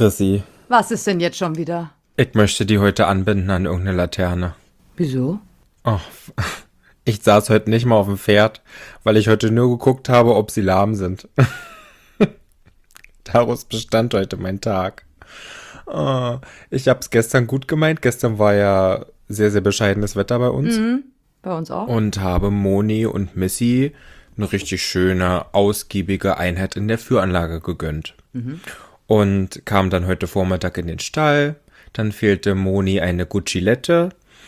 Chrissy, Was ist denn jetzt schon wieder? ich möchte die heute anbinden an irgendeine Laterne. Wieso? Oh, ich saß heute nicht mal auf dem Pferd, weil ich heute nur geguckt habe, ob sie lahm sind. Daraus bestand heute mein Tag. Oh, ich hab's gestern gut gemeint. Gestern war ja sehr, sehr bescheidenes Wetter bei uns. Bei uns auch? Und habe Moni und Missy eine richtig schöne, ausgiebige Einheit in der Führanlage gegönnt. Und kam dann heute Vormittag in den Stall. Dann fehlte Moni eine Gucci-Lette.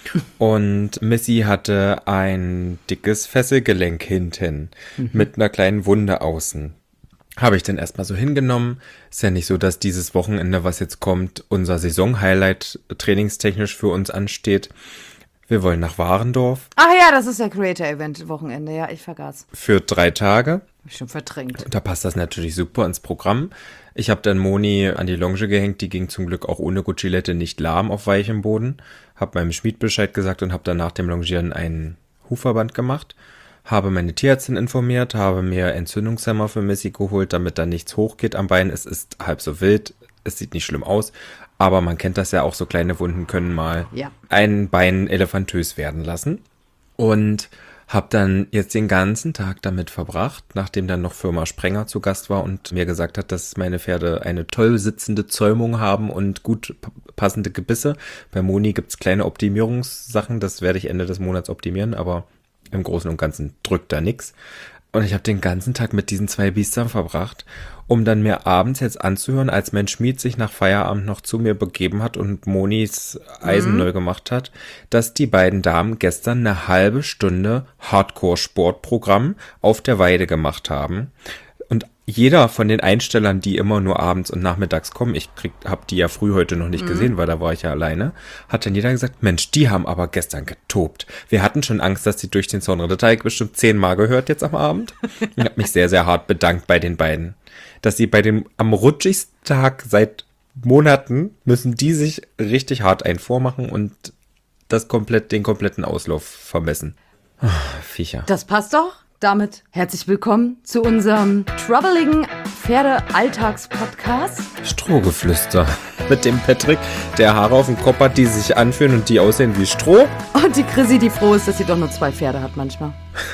Und Missy hatte ein dickes Fesselgelenk hinten mit einer kleinen Wunde außen. Habe ich dann erstmal so hingenommen. Ist ja nicht so, dass dieses Wochenende, was jetzt kommt, unser Saison-Highlight trainingstechnisch für uns ansteht. Wir wollen nach Warendorf Ach ja, das ist der Creator-Event-Wochenende. Ja, ich vergaß. für 3 Tage. Hab ich schon verdrängt. Da passt das natürlich super ins Programm. Ich habe dann Moni an die Longe gehängt. Die ging zum Glück auch ohne Gucci-Lette nicht lahm auf weichem Boden. Hab meinem Schmied Bescheid gesagt und habe dann nach dem Longieren einen Hufverband gemacht. Habe meine Tierärztin informiert, habe mir Entzündungshemmer für Missy geholt, damit da nichts hochgeht am Bein. Es ist halb so wild, es sieht nicht schlimm aus, aber man kennt das ja auch, so kleine Wunden können mal ein Bein elefantös werden lassen. Und habe dann jetzt den ganzen Tag damit verbracht, nachdem dann noch Firma Sprenger zu Gast war und mir gesagt hat, dass meine Pferde eine toll sitzende Zäumung haben und gut passende Gebisse. Bei Moni gibt's kleine Optimierungssachen, das werde ich Ende des Monats optimieren, aber im Großen und Ganzen drückt da nix. Und ich habe den ganzen Tag mit diesen 2 Biestern verbracht, um dann mir abends jetzt anzuhören, als mein Schmied sich nach Feierabend noch zu mir begeben hat und Monis Eisen neu gemacht hat, dass die beiden Damen gestern eine halbe Stunde Hardcore-Sportprogramm auf der Weide gemacht haben. Und jeder von den Einstellern, die immer nur abends und nachmittags kommen, hab die ja früh heute noch nicht gesehen, weil da war ich ja alleine, hat dann jeder gesagt, Mensch, die haben aber gestern getobt. Wir hatten schon Angst, dass die durch den Zaun rennt. Das habe ich bestimmt 10-mal gehört jetzt am Abend. Ich habe mich sehr, sehr hart bedankt bei den beiden. Dass sie am rutschigsten Tag seit Monaten müssen die sich richtig hart einen vormachen und den kompletten Auslauf vermessen. Viecher. Das passt doch. Damit herzlich willkommen zu unserem troubligen Pferde-Alltags-Podcast. Strohgeflüster. Mit dem Patrick, der Haare auf dem Kopf hat, die sich anfühlen und die aussehen wie Stroh. Und die Chrissy, die froh ist, dass sie doch nur 2 Pferde hat manchmal.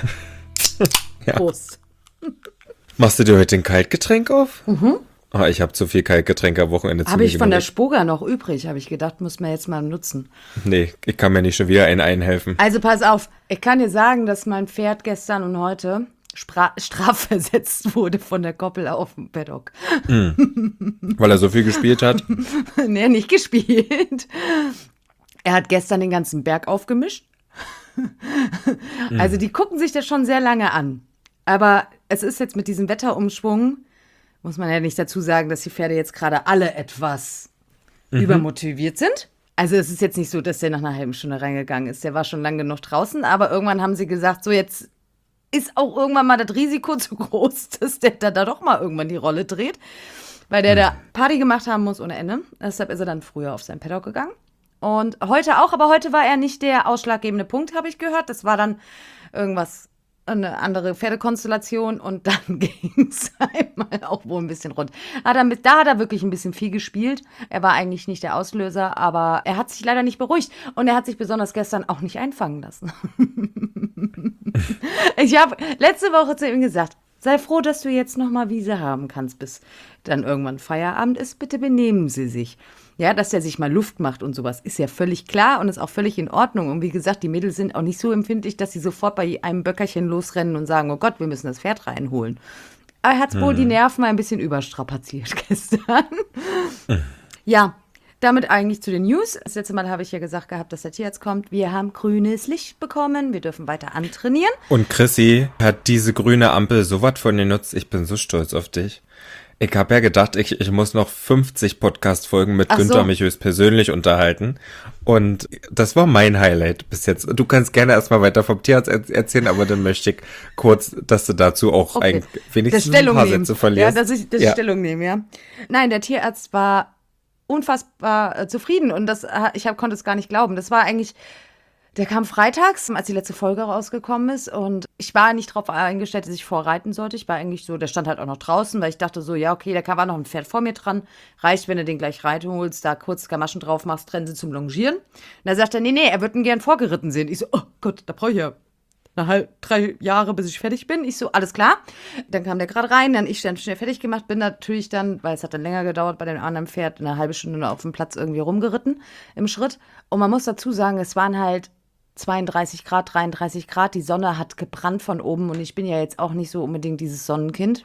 Ja. Prost. Machst du dir heute ein Kaltgetränk auf? Oh, ich habe zu viel Kaltgetränke am Wochenende zu Habe mir ich von der genommen. Spoga noch übrig, habe ich gedacht, muss man jetzt mal nutzen. Nee, ich kann mir nicht schon wieder einen einhelfen. Also pass auf, ich kann dir sagen, dass mein Pferd gestern und heute strafversetzt wurde von der Koppel auf dem Paddock. Weil er so viel gespielt hat. Nee, nicht gespielt. Er hat gestern den ganzen Berg aufgemischt. Also die gucken sich das schon sehr lange an. Aber es ist jetzt mit diesem Wetterumschwung, muss man ja nicht dazu sagen, dass die Pferde jetzt gerade alle etwas übermotiviert sind. Also es ist jetzt nicht so, dass der nach einer halben Stunde reingegangen ist. Der war schon lang genug draußen, aber irgendwann haben sie gesagt, so jetzt ist auch irgendwann mal das Risiko zu groß, dass der da doch mal irgendwann die Rolle dreht. Weil der da Party gemacht haben muss ohne Ende. Deshalb ist er dann früher auf sein Paddock gegangen. Und heute auch, aber heute war er nicht der ausschlaggebende Punkt, habe ich gehört. Das war dann irgendwas, eine andere Pferdekonstellation und dann ging es einmal auch wohl ein bisschen rund. Da hat er wirklich ein bisschen viel gespielt. Er war eigentlich nicht der Auslöser, aber er hat sich leider nicht beruhigt und er hat sich besonders gestern auch nicht einfangen lassen. Ich habe letzte Woche zu ihm gesagt, sei froh, dass du jetzt nochmal Wiese haben kannst, bis dann irgendwann Feierabend ist. Bitte benehmen Sie sich. Ja, dass der sich mal Luft macht und sowas, ist ja völlig klar und ist auch völlig in Ordnung. Und wie gesagt, die Mädels sind auch nicht so empfindlich, dass sie sofort bei einem Böckerchen losrennen und sagen, oh Gott, wir müssen das Pferd reinholen. Aber er hat wohl die Nerven ein bisschen überstrapaziert gestern. Ja, damit eigentlich zu den News. Das letzte Mal habe ich ja gesagt gehabt, dass der Tierarzt kommt. Wir haben grünes Licht bekommen. Wir dürfen weiter antrainieren. Und Chrissy hat diese grüne Ampel so was von genutzt. Ich bin so stolz auf dich. Ich habe ja gedacht, ich muss noch 50 Podcast-Folgen mit Günther mich höchstpersönlich unterhalten. Und das war mein Highlight bis jetzt. Du kannst gerne erstmal weiter vom Tierarzt erzählen, aber dann möchte ich kurz, dass du dazu auch wenigstens ein paar Sätze verlierst. Ja, dass ich Stellung nehme, ja. Nein, der Tierarzt war unfassbar zufrieden und ich konnte es gar nicht glauben. Das war eigentlich Der kam freitags, als die letzte Folge rausgekommen ist und ich war nicht darauf eingestellt, dass ich vorreiten sollte. Ich war eigentlich so, der stand halt auch noch draußen, weil ich dachte so, ja okay, war noch ein Pferd vor mir dran. Reicht, wenn du den gleich reinholst, da kurz Gamaschen drauf machst, Trense zum Longieren. Und da sagt er, nee, er würde ihn gern vorgeritten sehen. Ich so, oh Gott, da brauche ich ja 3 Jahre, bis ich fertig bin. Ich so, alles klar. Dann kam der gerade rein, dann ich dann schnell fertig gemacht, bin natürlich dann, weil es hat dann länger gedauert, bei dem anderen Pferd eine halbe Stunde auf dem Platz irgendwie rumgeritten im Schritt. Und man muss dazu sagen, es waren halt 32 Grad, 33 Grad, die Sonne hat gebrannt von oben und ich bin ja jetzt auch nicht so unbedingt dieses Sonnenkind.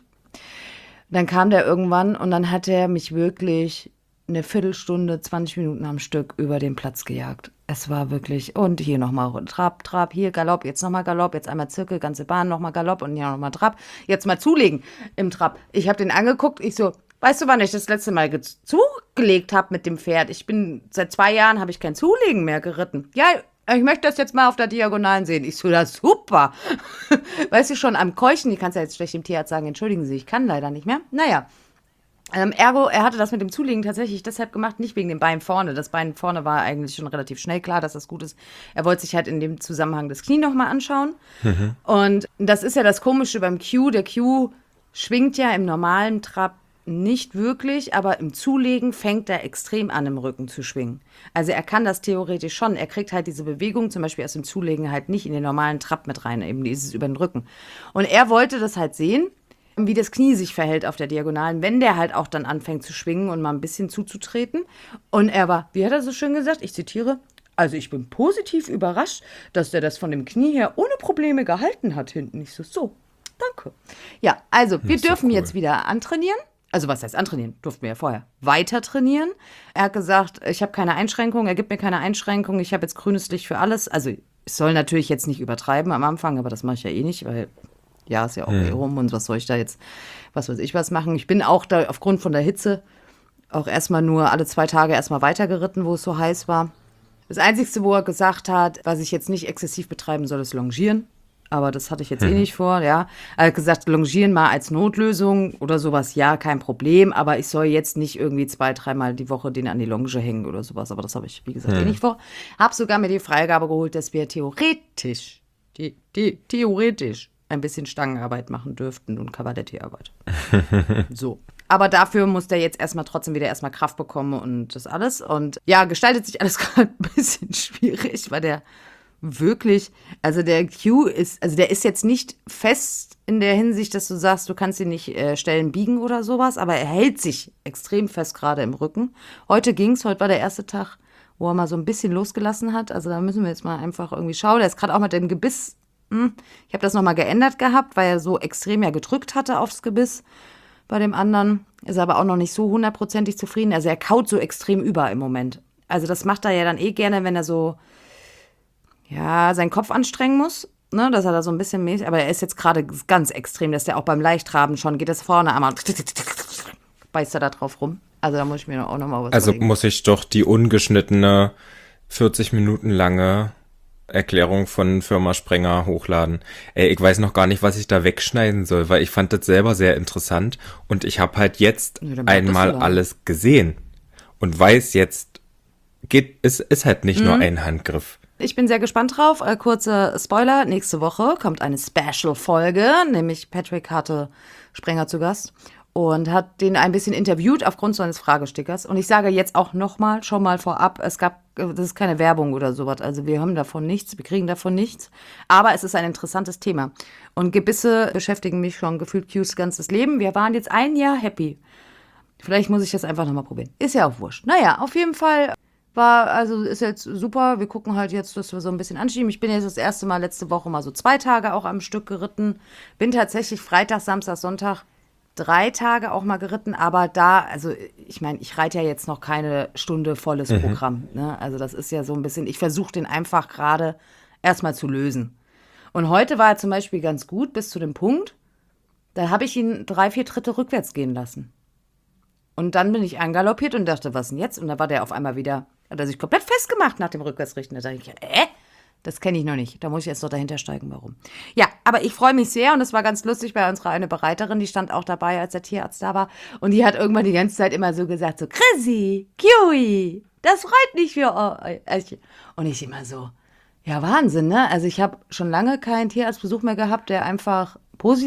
Dann kam der irgendwann und dann hat er mich wirklich eine Viertelstunde, 20 Minuten am Stück über den Platz gejagt. Es war wirklich, und hier nochmal Trab, Trab, hier Galopp, jetzt nochmal Galopp, jetzt einmal Zirkel, ganze Bahn, nochmal Galopp und hier nochmal Trab. Jetzt mal zulegen im Trab. Ich habe den angeguckt, ich so, weißt du, wann ich das letzte Mal zugelegt habe mit dem Pferd? Seit 2 Jahren habe ich kein Zulegen mehr geritten. Ja, ich möchte das jetzt mal auf der Diagonalen sehen. Ich so, das ist super. Weißt du, schon am Keuchen, die kannst ja jetzt schlecht dem Tierarzt sagen, entschuldigen Sie, ich kann leider nicht mehr. Naja, ergo, er hatte das mit dem Zulegen tatsächlich deshalb gemacht, nicht wegen dem Bein vorne. Das Bein vorne war eigentlich schon relativ schnell klar, dass das gut ist. Er wollte sich halt in dem Zusammenhang das Knie nochmal anschauen. Und das ist ja das Komische beim Q. Der Q schwingt ja im normalen Trab nicht wirklich, aber im Zulegen fängt er extrem an, im Rücken zu schwingen. Also er kann das theoretisch schon. Er kriegt halt diese Bewegung zum Beispiel aus dem Zulegen halt nicht in den normalen Trab mit rein, eben dieses über den Rücken. Und er wollte das halt sehen, wie das Knie sich verhält auf der Diagonalen, wenn der halt auch dann anfängt zu schwingen und mal ein bisschen zuzutreten. Und er war, wie hat er so schön gesagt, ich zitiere, also ich bin positiv überrascht, dass der das von dem Knie her ohne Probleme gehalten hat hinten. Ich so, danke. Ja, also wir dürfen jetzt wieder antrainieren. Also was heißt antrainieren? Durften wir ja vorher. Weiter trainieren. Er hat gesagt, ich habe keine Einschränkung, er gibt mir keine Einschränkung, ich habe jetzt grünes Licht für alles. Also ich soll natürlich jetzt nicht übertreiben am Anfang, aber das mache ich ja eh nicht, weil ja, ist ja auch eh rum und was soll ich da jetzt, was weiß ich was machen. Ich bin auch da aufgrund von der Hitze auch erstmal nur alle 2 Tage erstmal weitergeritten, wo es so heiß war. Das Einzige, wo er gesagt hat, was ich jetzt nicht exzessiv betreiben soll, ist Longieren. Aber das hatte ich jetzt eh nicht vor, ja. Er hat gesagt, Longieren mal als Notlösung oder sowas, ja, kein Problem. Aber ich soll jetzt nicht irgendwie 2-3 Mal die Woche den an die Longe hängen oder sowas. Aber das habe ich, wie gesagt, eh nicht vor. Hab sogar mir die Freigabe geholt, dass wir theoretisch ein bisschen Stangenarbeit machen dürften und Cavaletti-Arbeit. So. Aber dafür muss der jetzt trotzdem wieder Kraft bekommen und das alles. Und ja, gestaltet sich alles gerade ein bisschen schwierig, weil der wirklich, also der Q ist, also der ist jetzt nicht fest in der Hinsicht, dass du sagst, du kannst ihn nicht Stellen biegen oder sowas, aber er hält sich extrem fest gerade im Rücken. Heute war der erste Tag, wo er mal so ein bisschen losgelassen hat. Also da müssen wir jetzt mal einfach irgendwie schauen. Der ist gerade auch mit dem Gebiss, ich habe das nochmal geändert gehabt, weil er so extrem ja gedrückt hatte aufs Gebiss. Bei dem anderen ist er aber auch noch nicht so 100%ig zufrieden. Also er kaut so extrem über im Moment. Also das macht er ja dann eh gerne, wenn er so seinen Kopf anstrengen muss, ne, dass er da so ein bisschen mäßig, aber er ist jetzt gerade ganz extrem, dass der auch beim Leichtraben schon, geht das vorne einmal, beißt er da drauf rum. Also da muss ich mir auch nochmal was Also überlegen. muss ich doch die ungeschnittene 40 Minuten lange Erklärung von Firma Sprenger hochladen. Ey, ich weiß noch gar nicht, was ich da wegschneiden soll, weil ich fand das selber sehr interessant und ich habe halt jetzt einmal alles gesehen und weiß jetzt, ist halt nicht nur ein Handgriff. Ich bin sehr gespannt drauf. Kurze Spoiler, nächste Woche kommt eine Special-Folge, nämlich Patrick hatte Sprenger zu Gast und hat den ein bisschen interviewt aufgrund seines Fragestickers. Und ich sage jetzt auch nochmal, schon mal vorab, das ist keine Werbung oder sowas, also wir haben davon nichts, wir kriegen davon nichts, aber es ist ein interessantes Thema. Und Gebisse beschäftigen mich schon gefühlt Q's ganzes Leben. Wir waren jetzt 1 Jahr happy. Vielleicht muss ich das einfach nochmal probieren. Ist ja auch wurscht. Naja, auf jeden Fall ist jetzt super. Wir gucken halt jetzt, dass wir so ein bisschen anschieben. Ich bin jetzt das erste Mal letzte Woche mal so 2 Tage auch am Stück geritten. Bin tatsächlich Freitag, Samstag, Sonntag 3 Tage auch mal geritten. Aber ich meine, ich reite ja jetzt noch keine Stunde volles Programm. Ne? Also das ist ja so ein bisschen, ich versuche den einfach gerade erstmal zu lösen. Und heute war er zum Beispiel ganz gut bis zu dem Punkt, da habe ich ihn 3-4 Tritte rückwärts gehen lassen. Und dann bin ich angaloppiert und dachte, was denn jetzt? Und da war der auf einmal wieder, hat er sich komplett festgemacht nach dem Rückwärtsrichten. Da dachte ich, das kenne ich noch nicht. Da muss ich jetzt noch dahinter steigen, warum. Ja, aber ich freue mich sehr und es war ganz lustig bei unserer eine Bereiterin, die stand auch dabei, als der Tierarzt da war. Und die hat irgendwann die ganze Zeit immer so gesagt, so, Chrissy, Kiwi, das freut mich für euch. Und ich immer so, Ja, Wahnsinn, ne? Also ich habe schon lange keinen Tierarztbesuch mehr gehabt, der einfach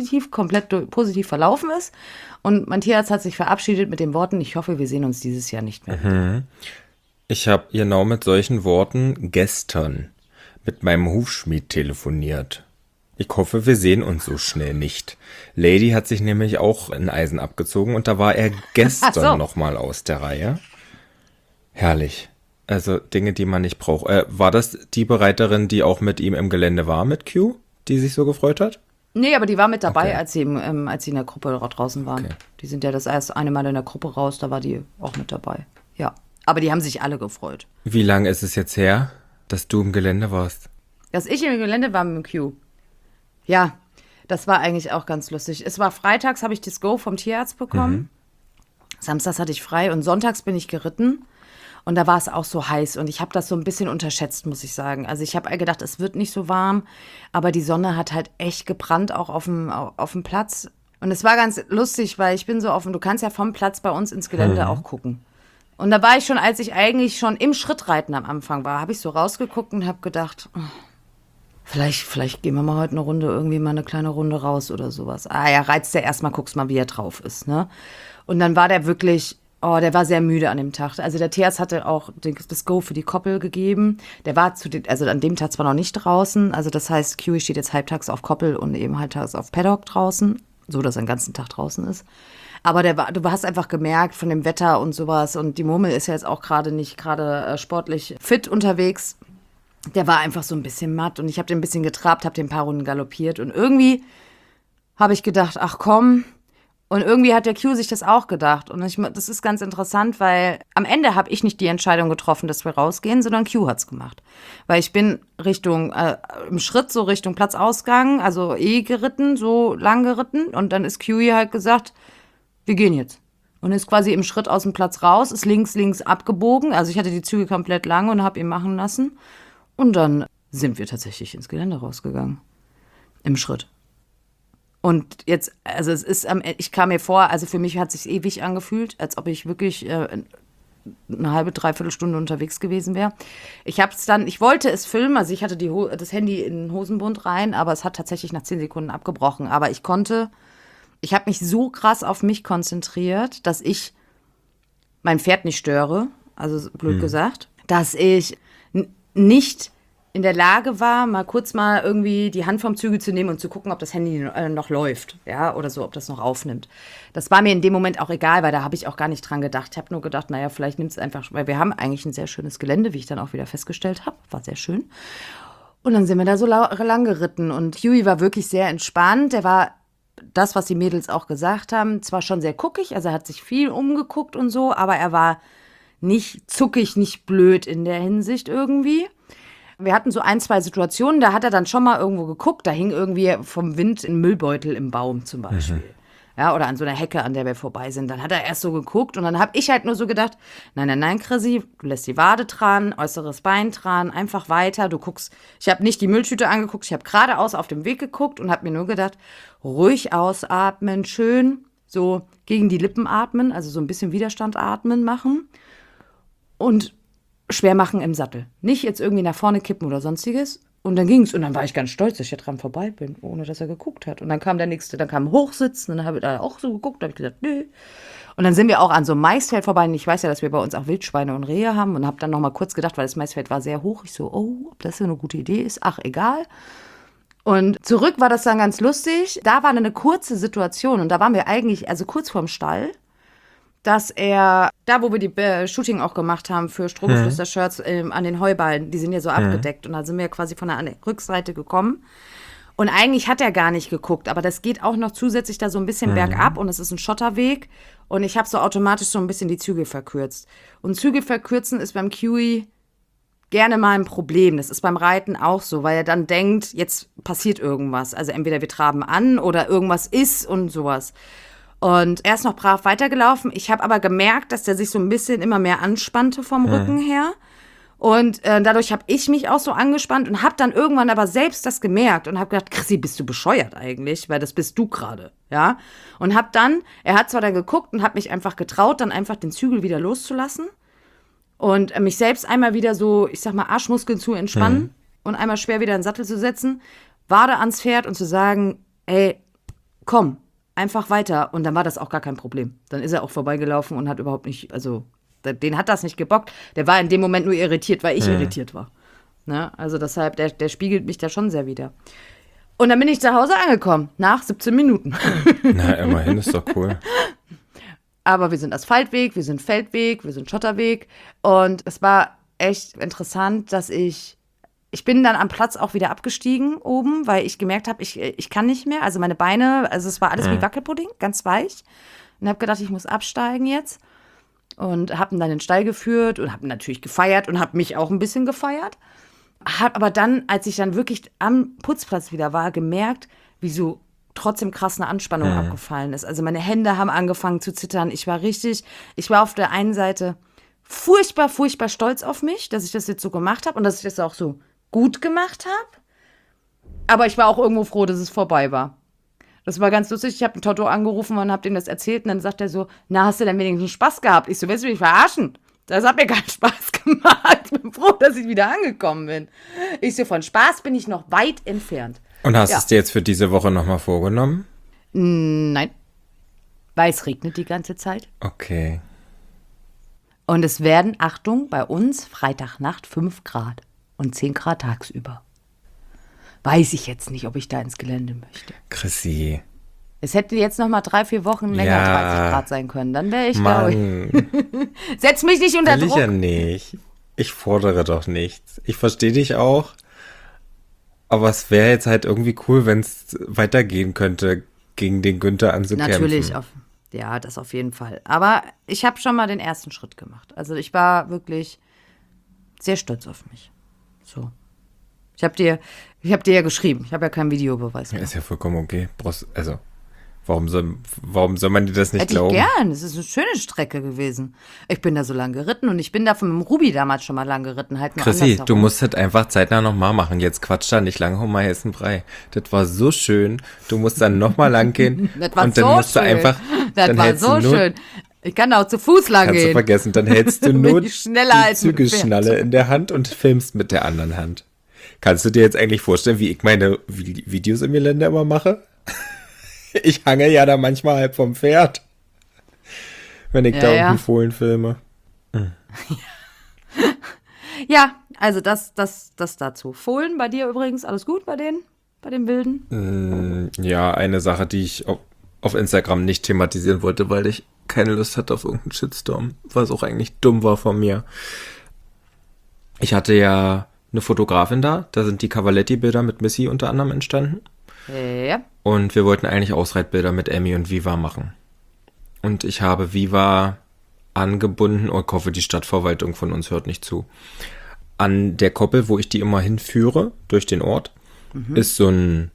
positiv verlaufen ist. Und mein Tierarzt hat sich verabschiedet mit den Worten, ich hoffe, wir sehen uns dieses Jahr nicht mehr wieder. Ich habe genau mit solchen Worten gestern mit meinem Hufschmied telefoniert. Ich hoffe, wir sehen uns so schnell nicht. Lady hat sich nämlich auch ein Eisen abgezogen und da war er gestern Ach so. nochmal aus der Reihe. Herrlich. Also Dinge, die man nicht braucht. War das die Bereiterin, die auch mit ihm im Gelände war, mit Q, die sich so gefreut hat? Nee, aber die war mit dabei, Okay. als sie in der Gruppe draußen waren. Okay. Die sind ja das erste eine Mal in der Gruppe raus, da war die auch mit dabei. Ja, aber die haben sich alle gefreut. Wie lange ist es jetzt her, dass du im Gelände warst? Dass ich im Gelände war mit dem Q. Ja, das war eigentlich auch ganz lustig. Es war freitags, habe ich das Go vom Tierarzt bekommen. Samstags hatte ich frei und sonntags bin ich geritten. Und da war es auch so heiß und ich habe das so ein bisschen unterschätzt, muss ich sagen. Also ich habe gedacht, es wird nicht so warm, aber die Sonne hat halt echt gebrannt, auch auf dem Platz. Und es war ganz lustig, weil ich bin so offen, du kannst ja vom Platz bei uns ins Gelände auch gucken. Und da war ich schon, als ich eigentlich schon im Schrittreiten am Anfang war, habe ich so rausgeguckt und habe gedacht, oh, vielleicht gehen wir mal heute irgendwie mal eine kleine Runde raus oder sowas. Ah ja, reizt der erstmal, guckst mal, wie er drauf ist, ne? Und dann war der wirklich, der war sehr müde an dem Tag. Also der Tierarzt hatte auch das Go für die Koppel gegeben. Der war also an dem Tag zwar noch nicht draußen, also das heißt, Kiwi steht jetzt halbtags auf Koppel und eben halbtags auf Paddock draußen, so dass er den ganzen Tag draußen ist. Aber du hast einfach gemerkt von dem Wetter und sowas und die Murmel ist ja jetzt auch nicht gerade sportlich fit unterwegs. Der war einfach so ein bisschen matt und ich habe den ein bisschen getrabt, habe den ein paar Runden galoppiert und irgendwie habe ich gedacht, ach komm. Und irgendwie hat der Q sich das auch gedacht. Und das ist ganz interessant, weil am Ende habe ich nicht die Entscheidung getroffen, dass wir rausgehen, sondern Q hat's gemacht. Weil ich bin im Schritt so Richtung Platzausgang, also geritten, so lang geritten. Und dann ist Q halt gesagt, wir gehen jetzt. Und ist quasi im Schritt aus dem Platz raus, ist links abgebogen. Also ich hatte die Züge komplett lang und habe ihn machen lassen. Und dann sind wir tatsächlich ins Gelände rausgegangen. Im Schritt. Und jetzt, also ich kam mir vor, also für mich hat es sich ewig angefühlt, als ob ich wirklich eine halbe, dreiviertel Stunde unterwegs gewesen wäre. Ich wollte es filmen, also ich hatte das Handy in den Hosenbund rein, aber es hat tatsächlich nach 10 Sekunden abgebrochen. Aber ich habe mich so krass auf mich konzentriert, dass ich mein Pferd nicht störe, also blöd gesagt, dass ich nicht in der Lage war, mal kurz irgendwie die Hand vom Zügel zu nehmen und zu gucken, ob das Handy noch läuft, ja, oder so, ob das noch aufnimmt. Das war mir in dem Moment auch egal, weil da habe ich auch gar nicht dran gedacht. Ich habe nur gedacht, naja, vielleicht nimmt es einfach, weil wir haben eigentlich ein sehr schönes Gelände, wie ich dann auch wieder festgestellt habe. War sehr schön. Und dann sind wir da so lang geritten und Huey war wirklich sehr entspannt. Der war das, was die Mädels auch gesagt haben, zwar schon sehr guckig, also er hat sich viel umgeguckt und so, aber er war nicht zuckig, nicht blöd in der Hinsicht irgendwie. Wir hatten so 1, 2 Situationen, da hat er dann schon mal irgendwo geguckt, da hing irgendwie vom Wind ein Müllbeutel im Baum zum Beispiel. Ja, oder an so einer Hecke, an der wir vorbei sind. Dann hat er erst so geguckt und dann habe ich halt nur so gedacht, nein, Chrissy, du lässt die Wade dran, äußeres Bein dran, einfach weiter, du guckst. Ich habe nicht die Mülltüte angeguckt, ich habe geradeaus auf dem Weg geguckt und habe mir nur gedacht, ruhig ausatmen, schön so gegen die Lippen atmen, also so ein bisschen Widerstand atmen machen und schwer machen im Sattel. Nicht jetzt irgendwie nach vorne kippen oder sonstiges. Und dann ging's. Und dann war ich ganz stolz, dass ich da dran vorbei bin, ohne dass er geguckt hat. Und dann kam der Nächste, dann kam Hochsitzen. Und dann habe ich da auch so geguckt. Da habe ich gesagt, nö. Und dann sind wir auch an so einem Maisfeld vorbei. Und ich weiß ja, dass wir bei uns auch Wildschweine und Rehe haben. Und habe dann noch mal kurz gedacht, weil das Maisfeld war sehr hoch. Ich so, ob das ja eine gute Idee ist. Ach, egal. Und zurück war das dann ganz lustig. Da war eine kurze Situation. Und da waren wir eigentlich, also kurz vorm Stall, dass er, da wo wir die Shooting auch gemacht haben für Strohgeflüster-Shirts an den Heuballen, die sind ja so abgedeckt und da sind wir quasi von der Rückseite gekommen und eigentlich hat er gar nicht geguckt, aber das geht auch noch zusätzlich da so ein bisschen bergab und es ist ein Schotterweg und ich habe so automatisch so ein bisschen die Zügel verkürzt und Zügel verkürzen ist beim Kiwi gerne mal ein Problem, das ist beim Reiten auch so, weil er dann denkt, jetzt passiert irgendwas, also entweder wir traben an oder irgendwas ist und sowas. Und er ist noch brav weitergelaufen. Ich habe aber gemerkt, dass der sich so ein bisschen immer mehr anspannte vom Rücken her. Und dadurch habe ich mich auch so angespannt und habe dann irgendwann aber selbst das gemerkt und habe gedacht, Chrissy, bist du bescheuert eigentlich? Weil das bist du gerade, ja? Und habe dann, er hat zwar dann geguckt und hat mich einfach getraut, dann einfach den Zügel wieder loszulassen und mich selbst einmal wieder so, ich sag mal, Arschmuskeln zu entspannen. und einmal schwer wieder in den Sattel zu setzen, Wade ans Pferd und zu sagen, ey, komm, einfach weiter. Und dann war das auch gar kein Problem. Dann ist er auch vorbeigelaufen und hat überhaupt nicht, also den hat das nicht gebockt. Der war in dem Moment nur irritiert, weil ich irritiert war. Ne? Also deshalb, der spiegelt mich da schon sehr wider. Und dann bin ich zu Hause angekommen, nach 17 Minuten. Na, immerhin ist doch cool. Aber wir sind Asphaltweg, wir sind Feldweg, wir sind Schotterweg. Und es war echt interessant, dass ich bin dann am Platz auch wieder abgestiegen oben, weil ich gemerkt habe, ich kann nicht mehr. Also meine Beine, also es war alles wie Wackelpudding, ganz weich. Und habe gedacht, ich muss absteigen jetzt. Und habe ihn dann in den Stall geführt und habe natürlich gefeiert und habe mich auch ein bisschen gefeiert. Habe aber dann, als ich dann wirklich am Putzplatz wieder war, gemerkt, wie so trotzdem krass eine Anspannung abgefallen ist. Also meine Hände haben angefangen zu zittern. Ich war auf der einen Seite furchtbar, furchtbar stolz auf mich, dass ich das jetzt so gemacht habe und dass ich das auch so gut gemacht habe. Aber ich war auch irgendwo froh, dass es vorbei war. Das war ganz lustig. Ich habe den Toto angerufen und habe dem das erzählt. Und dann sagt er so, na, hast du denn wenigstens Spaß gehabt? Ich so, willst du mich verarschen? Das hat mir keinen Spaß gemacht. Ich bin froh, dass ich wieder angekommen bin. Ich so, von Spaß bin ich noch weit entfernt. Und hast es dir jetzt für diese Woche nochmal vorgenommen? Nein. Weil es regnet die ganze Zeit. Okay. Und es werden, Achtung, bei uns Freitagnacht 5 Grad und 10 Grad tagsüber. Weiß ich jetzt nicht, ob ich da ins Gelände möchte. Chrissy. Es hätte jetzt noch mal 3-4 Wochen länger 30 Grad sein können. Dann wäre ich, glaube ich. Setz mich nicht unter Druck. Will ich ja nicht. Ich fordere doch nichts. Ich verstehe dich auch. Aber es wäre jetzt halt irgendwie cool, wenn es weitergehen könnte, gegen den Günther anzukämpfen. Natürlich, ja, das auf jeden Fall. Aber ich habe schon mal den ersten Schritt gemacht. Also ich war wirklich sehr stolz auf mich. So. Ich hab dir ja geschrieben. Ich habe ja keinen Videobeweis mehr. Ja, ist ja vollkommen okay. Also, warum soll man dir das nicht Hätte glauben? Ich gern. Es ist eine schöne Strecke gewesen. Ich bin da so lang geritten und ich bin da von dem Ruby damals schon mal lang geritten. Halt nur Chrissy, andersherum. du musst halt einfach zeitnah nochmal machen. Jetzt quatsch da nicht lange um mal Hessen Brei. Das war so schön. Du musst dann nochmal lang gehen. Das war und dann so musst du schön. einfach. Das war so schön. Ich kann da auch zu Fuß lang Kannst gehen. du vergessen. Dann hältst du Bin nur ich schneller die als mit dem Pferd. Zügelschnalle in der Hand und filmst mit der anderen Hand. Kannst du dir jetzt eigentlich vorstellen, wie ich meine Videos im Gelände immer mache? Ich hange ja da manchmal halb vom Pferd, wenn ich da unten Fohlen filme. Ja, also das dazu. Fohlen bei dir übrigens, alles gut bei den Wilden? Ja, eine Sache, die ich auf Instagram nicht thematisieren wollte, weil ich keine Lust hatte auf irgendeinen Shitstorm, was auch eigentlich dumm war von mir. Ich hatte ja eine Fotografin da sind die Cavaletti-Bilder mit Missy unter anderem entstanden. Ja. Und wir wollten eigentlich Ausreitbilder mit Emmy und Viva machen. Und ich habe Viva angebunden, ich hoffe, die Stadtverwaltung von uns hört nicht zu. An der Koppel, wo ich die immer hinführe, durch den Ort, ist so ein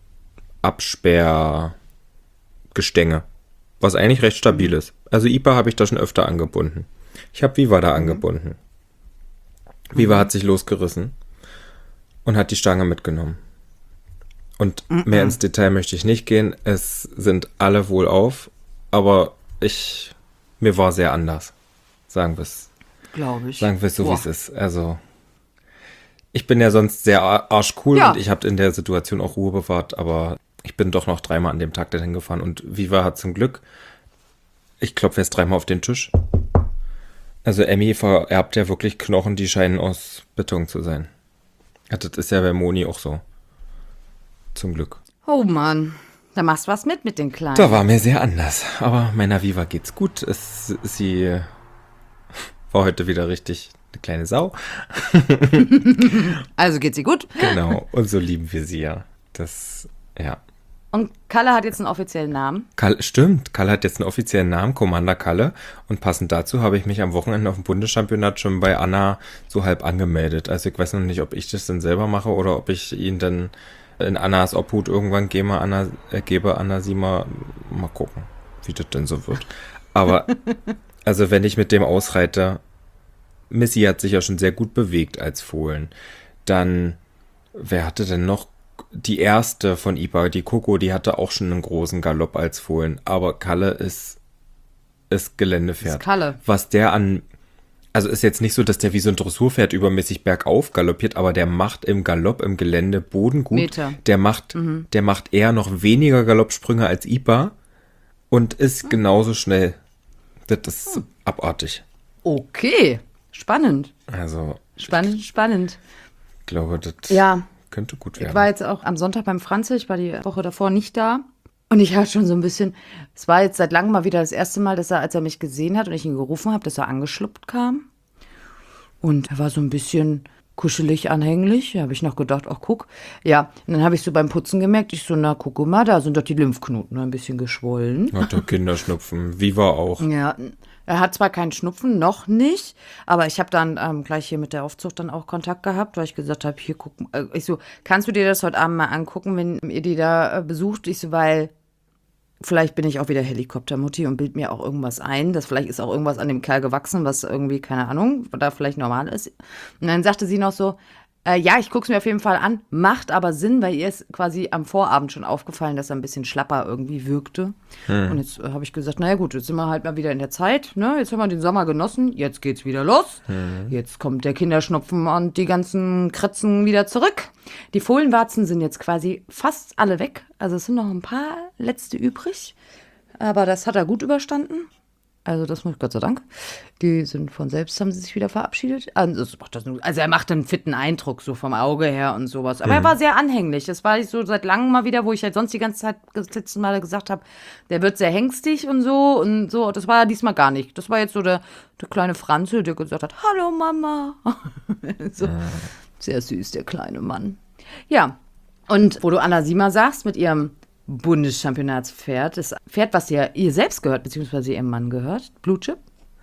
Absperrgestänge, was eigentlich recht stabil ist. Also IPA habe ich da schon öfter angebunden. Ich habe Viva da angebunden. Viva hat sich losgerissen und hat die Stange mitgenommen. Und mehr ins Detail möchte ich nicht gehen. Es sind alle wohlauf, aber mir war sehr anders. Sagen wir es. Glaube ich. Sagen wir es so, wie es ist. Also, ich bin ja sonst sehr arschcool und ich habe in der Situation auch Ruhe bewahrt, aber ich bin doch noch 3-mal an dem Tag dahin gefahren und Viva hat zum Glück, ich klopfe jetzt 3-mal auf den Tisch. Also Emmy vererbt ja wirklich Knochen, die scheinen aus Beton zu sein. Ja, das ist ja bei Moni auch so. Zum Glück. Oh Mann, da machst du was mit den Kleinen. Da war mir sehr anders. Aber meiner Viva geht's gut. Sie war heute wieder richtig eine kleine Sau. Also geht sie gut. Genau, und so lieben wir sie ja. Ja. Und Kalle hat jetzt einen offiziellen Namen. Stimmt, Kalle hat jetzt einen offiziellen Namen, Commander Kalle. Und passend dazu habe ich mich am Wochenende auf dem Bundeschampionat schon bei Anna so halb angemeldet. Also ich weiß noch nicht, ob ich das dann selber mache oder ob ich ihn dann in Annas Obhut irgendwann gebe, Anna Siemer, mal gucken, wie das denn so wird. Aber, also wenn ich mit dem ausreite, Missy hat sich ja schon sehr gut bewegt als Fohlen. Dann, wer hatte denn noch? Die erste von IPA, die Coco, die hatte auch schon einen großen Galopp als Fohlen. Aber Kalle ist Geländepferd. Ist Kalle. Was der an Also ist jetzt nicht so, dass der wie so ein Dressurpferd übermäßig bergauf galoppiert, aber der macht im Galopp, im Gelände Boden gut. Meter. Der macht eher noch weniger Galoppsprünge als Ipa und ist genauso schnell. Das ist abartig. Okay, spannend. Also, Spannend. ich glaube, das könnte gut werden. Ich war jetzt auch am Sonntag beim Franze, ich war die Woche davor nicht da. Und ich hatte schon so ein bisschen, es war jetzt seit langem mal wieder das erste Mal, dass er, als er mich gesehen hat und ich ihn gerufen habe, dass er angeschluppt kam. Und er war so ein bisschen kuschelig, anhänglich. Da habe ich noch gedacht, ach guck. Ja, und dann habe ich so beim Putzen gemerkt, ich so, na guck mal, da sind doch die Lymphknoten ein bisschen geschwollen. Hat der Kinderschnupfen, Viva auch. Ja, er hat zwar keinen Schnupfen, noch nicht, aber ich habe dann gleich hier mit der Aufzucht dann auch Kontakt gehabt, weil ich gesagt habe, hier guck, ich so, kannst du dir das heute Abend mal angucken, wenn ihr die da besucht? Ich so, weil vielleicht bin ich auch wieder Helikoptermutti und bild mir auch irgendwas ein, dass vielleicht ist auch irgendwas an dem Kerl gewachsen, was irgendwie, keine Ahnung, da vielleicht normal ist. Und dann sagte sie noch so, ja, ich gucke es mir auf jeden Fall an, macht aber Sinn, weil ihr ist quasi am Vorabend schon aufgefallen, dass er ein bisschen schlapper irgendwie wirkte. Und jetzt habe ich gesagt, naja gut, jetzt sind wir halt mal wieder in der Zeit, ne? Jetzt haben wir den Sommer genossen, jetzt geht's wieder los. Jetzt kommt der Kinderschnupfen und die ganzen Kratzen wieder zurück. Die Fohlenwarzen sind jetzt quasi fast alle weg, also es sind noch ein paar letzte übrig, aber das hat er gut überstanden. Also das muss Gott sei Dank. Die sind von selbst, haben sie sich wieder verabschiedet. Also er macht einen fitten Eindruck, so vom Auge her und sowas. Aber er war sehr anhänglich. Das war so seit langem mal wieder, wo ich halt sonst die ganze Zeit das letzte Mal gesagt habe, der wird sehr hängstig und so. Und so. Das war diesmal gar nicht. Das war jetzt so der kleine Franzl, der gesagt hat, hallo Mama. So, sehr süß, der kleine Mann. Ja, und wo du Anna Sima sagst, mit ihrem Bundeschampionatspferd, das Pferd, was ja ihr selbst gehört, beziehungsweise ihrem Mann gehört, Blue Chip.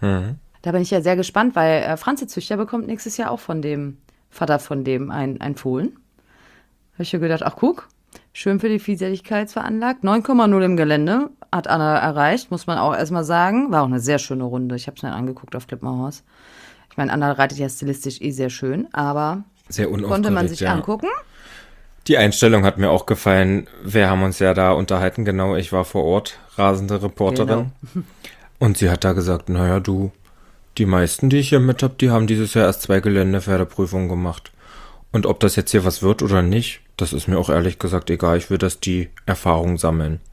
Da bin ich ja sehr gespannt, weil Franz Züchter bekommt nächstes Jahr auch von dem Vater von dem ein Fohlen. Habe ich mir gedacht, ach guck, schön für die Vielseitigkeit veranlagt. 9,0 im Gelände hat Anna erreicht, muss man auch erstmal sagen. War auch eine sehr schöne Runde. Ich habe es mir angeguckt auf Klippmauhaus. Ich meine, Anna reitet ja stilistisch sehr schön, aber sehr konnte man sich angucken. Die Einstellung hat mir auch gefallen. Wir haben uns ja da unterhalten, genau. Ich war vor Ort, rasende Reporterin. Genau. Und sie hat da gesagt, naja, die meisten, die ich hier mit habe, die haben dieses Jahr erst 2 Geländepferdeprüfungen gemacht. Und ob das jetzt hier was wird oder nicht, das ist mir auch ehrlich gesagt egal. Ich will, dass die Erfahrung sammeln.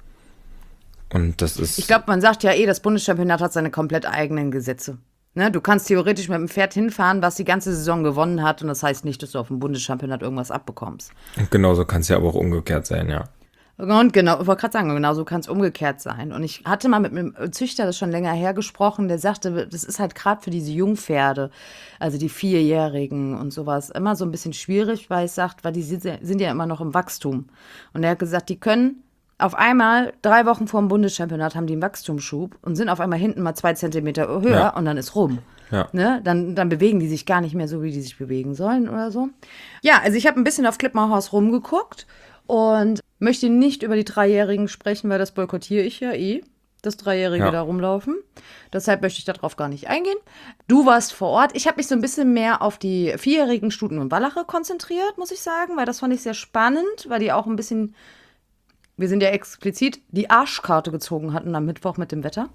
Und das ist... Ich glaube, man sagt ja das Bundeschampionat hat seine komplett eigenen Gesetze. Ne, du kannst theoretisch mit dem Pferd hinfahren, was die ganze Saison gewonnen hat. Und das heißt nicht, dass du auf dem Bundeschampionat irgendwas abbekommst. Und genauso kann es ja aber auch umgekehrt sein, ja. Und genau, ich wollte gerade sagen, genauso kann es umgekehrt sein. Und ich hatte mal mit einem Züchter, das schon länger her gesprochen, der sagte, das ist halt gerade für diese Jungpferde, also die 4-Jährigen und sowas, immer so ein bisschen schwierig, weil die sind ja immer noch im Wachstum. Und er hat gesagt, die können auf einmal 3 Wochen vor dem Bundeschampionat haben die einen Wachstumsschub und sind auf einmal hinten mal 2 Zentimeter höher und dann ist rum. Ja. Ne? Dann bewegen die sich gar nicht mehr so, wie die sich bewegen sollen oder so. Ja, also ich habe ein bisschen auf Klippmauhaus rumgeguckt und möchte nicht über die 3-Jährigen sprechen, weil das boykottiere ich ja das 3-Jährige da rumlaufen. Deshalb möchte ich darauf gar nicht eingehen. Du warst vor Ort. Ich habe mich so ein bisschen mehr auf die 4-jährigen Stuten und Wallache konzentriert, muss ich sagen, weil das fand ich sehr spannend, weil die auch ein bisschen... Wir sind ja explizit die Arschkarte gezogen hatten am Mittwoch mit dem Wetter.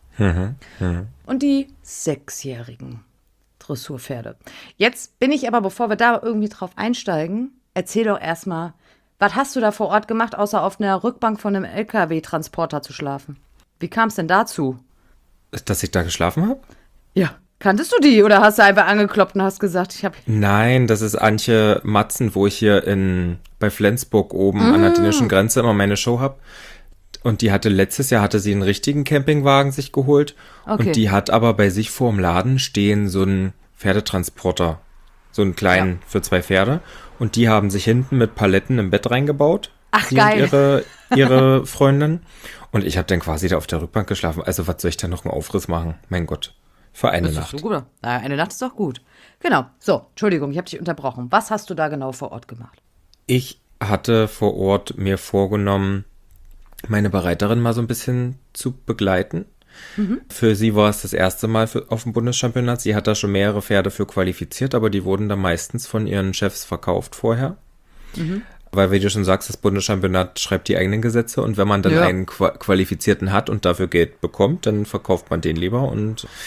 Und die 6-jährigen Dressurpferde. Jetzt bin ich aber, bevor wir da irgendwie drauf einsteigen, erzähl doch erstmal, was hast du da vor Ort gemacht, außer auf einer Rückbank von einem LKW-Transporter zu schlafen? Wie kam es denn dazu? Dass ich da geschlafen habe? Ja. Kanntest du die oder hast du einfach angeklopft und hast gesagt, ich habe... Nein, das ist Antje Matzen, wo ich hier bei Flensburg oben an der dänischen Grenze immer meine Show habe. Und die letztes Jahr hatte sie einen richtigen Campingwagen sich geholt. Okay. Und die hat aber bei sich vorm Laden stehen so einen Pferdetransporter. So einen kleinen für 2 Pferde. Und die haben sich hinten mit Paletten im Bett reingebaut. Ach, sie geil. Und ihre Freundin. Und ich habe dann quasi da auf der Rückbank geschlafen. Also was soll ich da noch einen Aufriss machen? Mein Gott. Für eine Nacht. So gut. Eine Nacht ist doch gut. Genau. So, Entschuldigung, ich habe dich unterbrochen. Was hast du da genau vor Ort gemacht? Ich hatte vor Ort mir vorgenommen, meine Bereiterin mal so ein bisschen zu begleiten. Für sie war es das erste Mal auf dem Bundeschampionat. Sie hat da schon mehrere Pferde für qualifiziert, aber die wurden dann meistens von ihren Chefs verkauft vorher. Weil, wie du schon sagst, das Bundeschampionat schreibt die eigenen Gesetze und wenn man dann einen Qualifizierten hat und dafür Geld bekommt, dann verkauft man den lieber und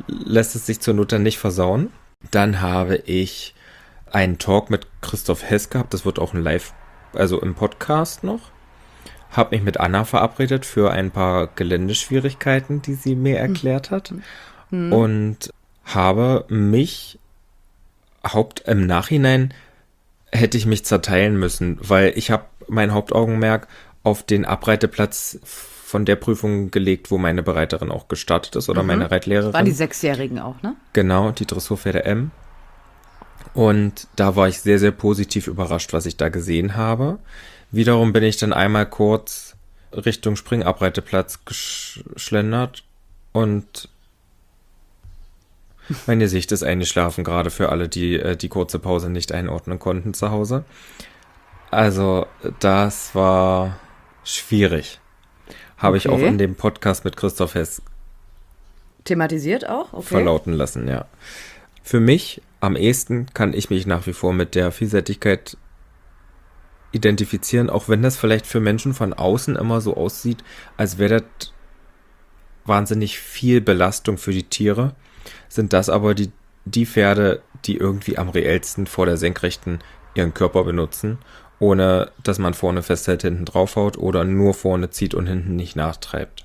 lässt es sich zur Not dann nicht versauen. Dann habe ich einen Talk mit Christoph Hess gehabt. Das wird auch ein Live, also im Podcast noch. Habe mich mit Anna verabredet für ein paar Geländeschwierigkeiten, die sie mir erklärt hat. Und habe mich im Nachhinein hätte ich mich zerteilen müssen, weil ich habe mein Hauptaugenmerk auf den Abreiteplatz von der Prüfung gelegt, wo meine Bereiterin auch gestartet ist oder meine Reitlehrerin. Waren die 6-Jährigen auch, ne? Genau, die Dressurpferde M. Und da war ich sehr, sehr positiv überrascht, was ich da gesehen habe. Wiederum bin ich dann einmal kurz Richtung Springabreiteplatz geschlendert und meine Sicht ist eingeschlafen, gerade für alle, die die kurze Pause nicht einordnen konnten zu Hause. Also das war schwierig. Habe ich auch in dem Podcast mit Christoph Hess thematisiert auch? Okay. verlauten lassen, ja. Für mich am ehesten kann ich mich nach wie vor mit der Vielseitigkeit identifizieren, auch wenn das vielleicht für Menschen von außen immer so aussieht, als wäre das wahnsinnig viel Belastung für die Tiere, sind das aber die Pferde, die irgendwie am reellsten vor der Senkrechten ihren Körper benutzen, ohne dass man vorne festhält, hinten draufhaut oder nur vorne zieht und hinten nicht nachtreibt.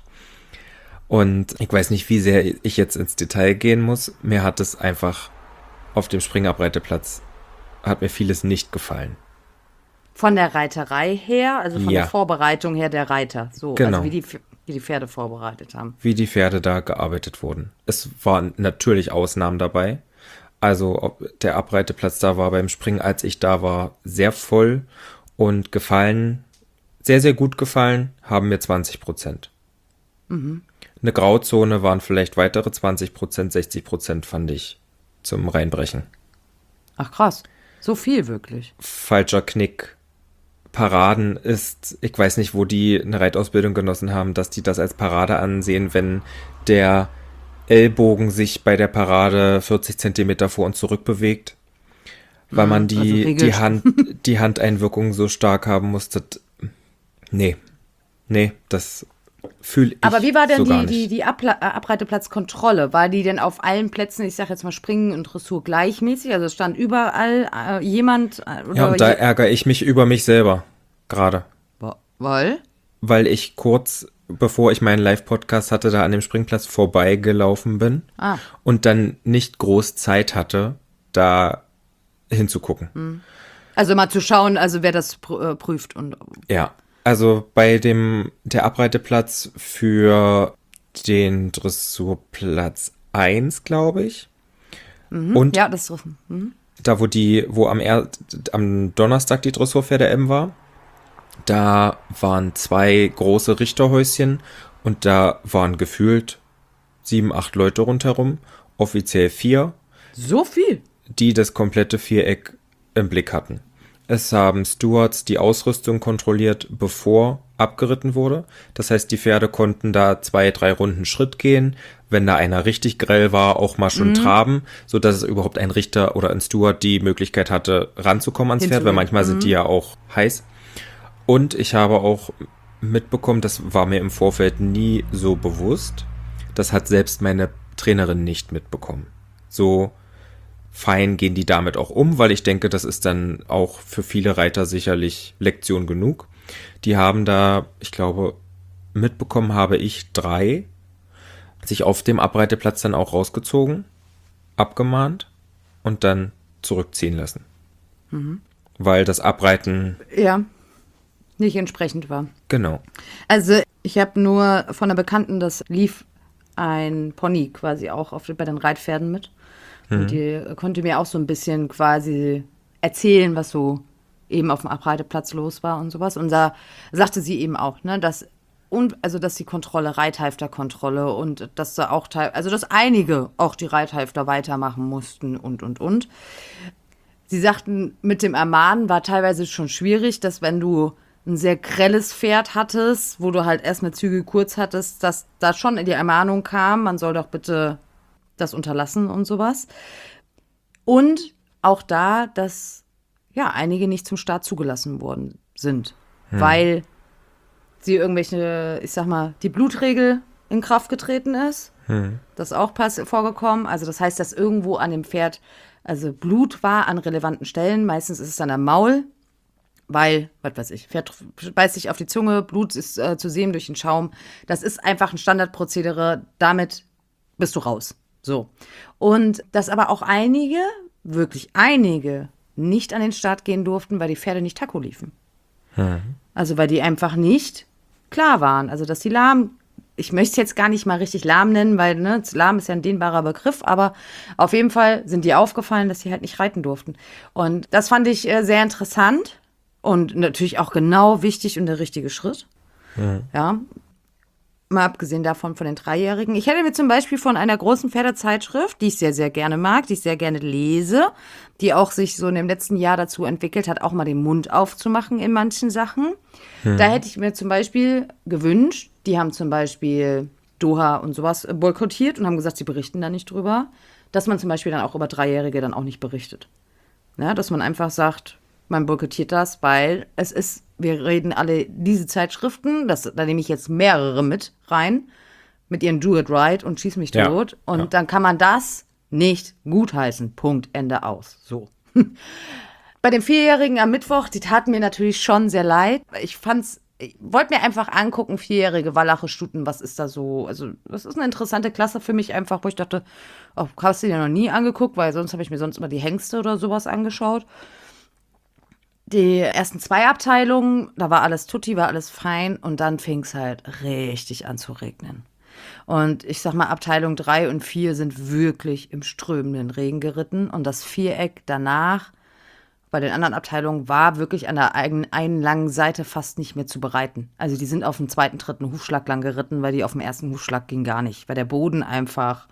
Und ich weiß nicht, wie sehr ich jetzt ins Detail gehen muss. Mir hat es einfach auf dem Springabreiteplatz, hat mir vieles nicht gefallen. Von der Reiterei her, also von Ja. der Vorbereitung her der Reiter. So, Genau. also wie die Pferde vorbereitet haben. Wie die Pferde da gearbeitet wurden. Es waren natürlich Ausnahmen dabei. Also der Abreiteplatz da war beim Springen, als ich da war, sehr voll und gefallen, sehr, sehr gut gefallen, haben mir 20%. Eine Grauzone waren vielleicht weitere 20%, 60% fand ich zum Reinbrechen. Ach krass, so viel wirklich. Falscher Knick. Paraden ist, ich weiß nicht, wo die eine Reitausbildung genossen haben, dass die das als Parade ansehen, wenn der Ellbogen sich bei der Parade 40 Zentimeter vor und zurück bewegt, weil man die regelt. die Handeinwirkung so stark haben muss. Nee, das fühle ich Aber wie war denn so gar nicht. die Abreiteplatzkontrolle? War die denn auf allen Plätzen, ich sag jetzt mal Springen und Dressur gleichmäßig? Also es stand überall jemand? Ja, und da ärgere ich mich über mich selber gerade. Weil? Weil ich kurz, bevor ich meinen Live-Podcast hatte, da an dem Springplatz vorbeigelaufen bin und dann nicht groß Zeit hatte, da hinzugucken. Also mal zu schauen, also wer das prüft und Ja, also bei der Abreiteplatz für den Dressurplatz 1, glaube ich. Und ja, das ist da, wo am Donnerstag die Dressurpferde M war, da waren 2 große Richterhäuschen und da waren gefühlt 7, 8 Leute rundherum, offiziell 4, so viel. die das komplette Viereck im Blick hatten. Es haben Stewards die Ausrüstung kontrolliert, bevor abgeritten wurde. Das heißt, die Pferde konnten da 2, 3 Runden Schritt gehen. Wenn da einer richtig grell war, auch mal schon traben, sodass es überhaupt ein Richter oder ein Steward die Möglichkeit hatte, ranzukommen ans Pferd, weil manchmal sind die ja auch heiß. Und ich habe auch mitbekommen, das war mir im Vorfeld nie so bewusst, das hat selbst meine Trainerin nicht mitbekommen. So fein gehen die damit auch um, weil ich denke, das ist dann auch für viele Reiter sicherlich Lektion genug. Die haben da, ich glaube, mitbekommen habe ich 3, sich auf dem Abreiteplatz dann auch rausgezogen, abgemahnt und dann zurückziehen lassen. Weil das Abreiten, Ja, nicht entsprechend war. genau. Also ich habe nur von einer Bekannten, das lief ein Pony quasi auch bei den Reitpferden mit. Und die konnte mir auch so ein bisschen quasi erzählen, was so eben auf dem Abreiteplatz los war und sowas. Und da sagte sie eben auch, ne, dass die Kontrolle, Reithalfterkontrolle und dass da auch also dass einige auch die Reithalfter weitermachen mussten und. Sie sagten, mit dem Ermahnen war teilweise schon schwierig, dass wenn du ein sehr grelles Pferd hattest, wo du halt erstmal Zügel kurz hattest, dass da schon die Ermahnung kam, man soll doch bitte das unterlassen und sowas. Und auch da, dass ja einige nicht zum Start zugelassen worden sind, weil sie irgendwelche, ich sag mal, die Blutregel in Kraft getreten ist Das ist auch vorgekommen. Also das heißt, dass irgendwo an dem Pferd also Blut war an relevanten Stellen. Meistens ist es dann am Maul, weil, was weiß ich, Pferd beißt sich auf die Zunge, Blut ist zu sehen durch den Schaum. Das ist einfach ein Standardprozedere. Damit bist du raus. So. Und dass aber auch einige, wirklich einige, nicht an den Start gehen durften, weil die Pferde nicht Taco liefen. Also weil die einfach nicht klar waren. Also dass die lahm, ich möchte es jetzt gar nicht mal richtig lahm nennen, weil ne, lahm ist ja ein dehnbarer Begriff, aber auf jeden Fall sind die aufgefallen, dass sie halt nicht reiten durften. Und das fand ich sehr interessant und natürlich auch genau wichtig und der richtige Schritt. Ja. Mal abgesehen davon von den Dreijährigen. Ich hätte mir zum Beispiel von einer großen Pferdezeitschrift, die ich sehr, sehr gerne mag, die ich sehr gerne lese, die auch sich so in dem letzten Jahr dazu entwickelt hat, auch mal den Mund aufzumachen in manchen Sachen. Da hätte ich mir zum Beispiel gewünscht, die haben zum Beispiel Doha und sowas boykottiert und haben gesagt, sie berichten da nicht drüber, dass man zum Beispiel dann auch über Dreijährige dann auch nicht berichtet. Ja, dass man einfach sagt, man boykottiert das, weil es ist, wir reden alle diese Zeitschriften, da nehme ich jetzt mehrere mit rein, mit ihren Do It Right und Schieß mich tot. Und dann kann man das nicht gutheißen. Punkt, Ende aus. So. Bei den Vierjährigen am Mittwoch, die taten mir natürlich schon sehr leid. Ich wollte mir einfach angucken, vierjährige Wallache Stuten, was ist da so? Also, das ist eine interessante Klasse für mich einfach, wo ich dachte, oh, hast du dir noch nie angeguckt, weil sonst habe ich mir sonst immer die Hengste oder sowas angeschaut. Die ersten 2 Abteilungen, da war alles tutti, war alles fein und dann fing es halt richtig an zu regnen. Und ich sag mal, Abteilung 3 und 4 sind wirklich im strömenden Regen geritten und das Viereck danach bei den anderen Abteilungen war wirklich an der einen langen Seite fast nicht mehr zu bereiten. Also die sind auf dem 2., 3. Hufschlag lang geritten, weil die auf dem 1. Hufschlag ging gar nicht, weil der Boden einfach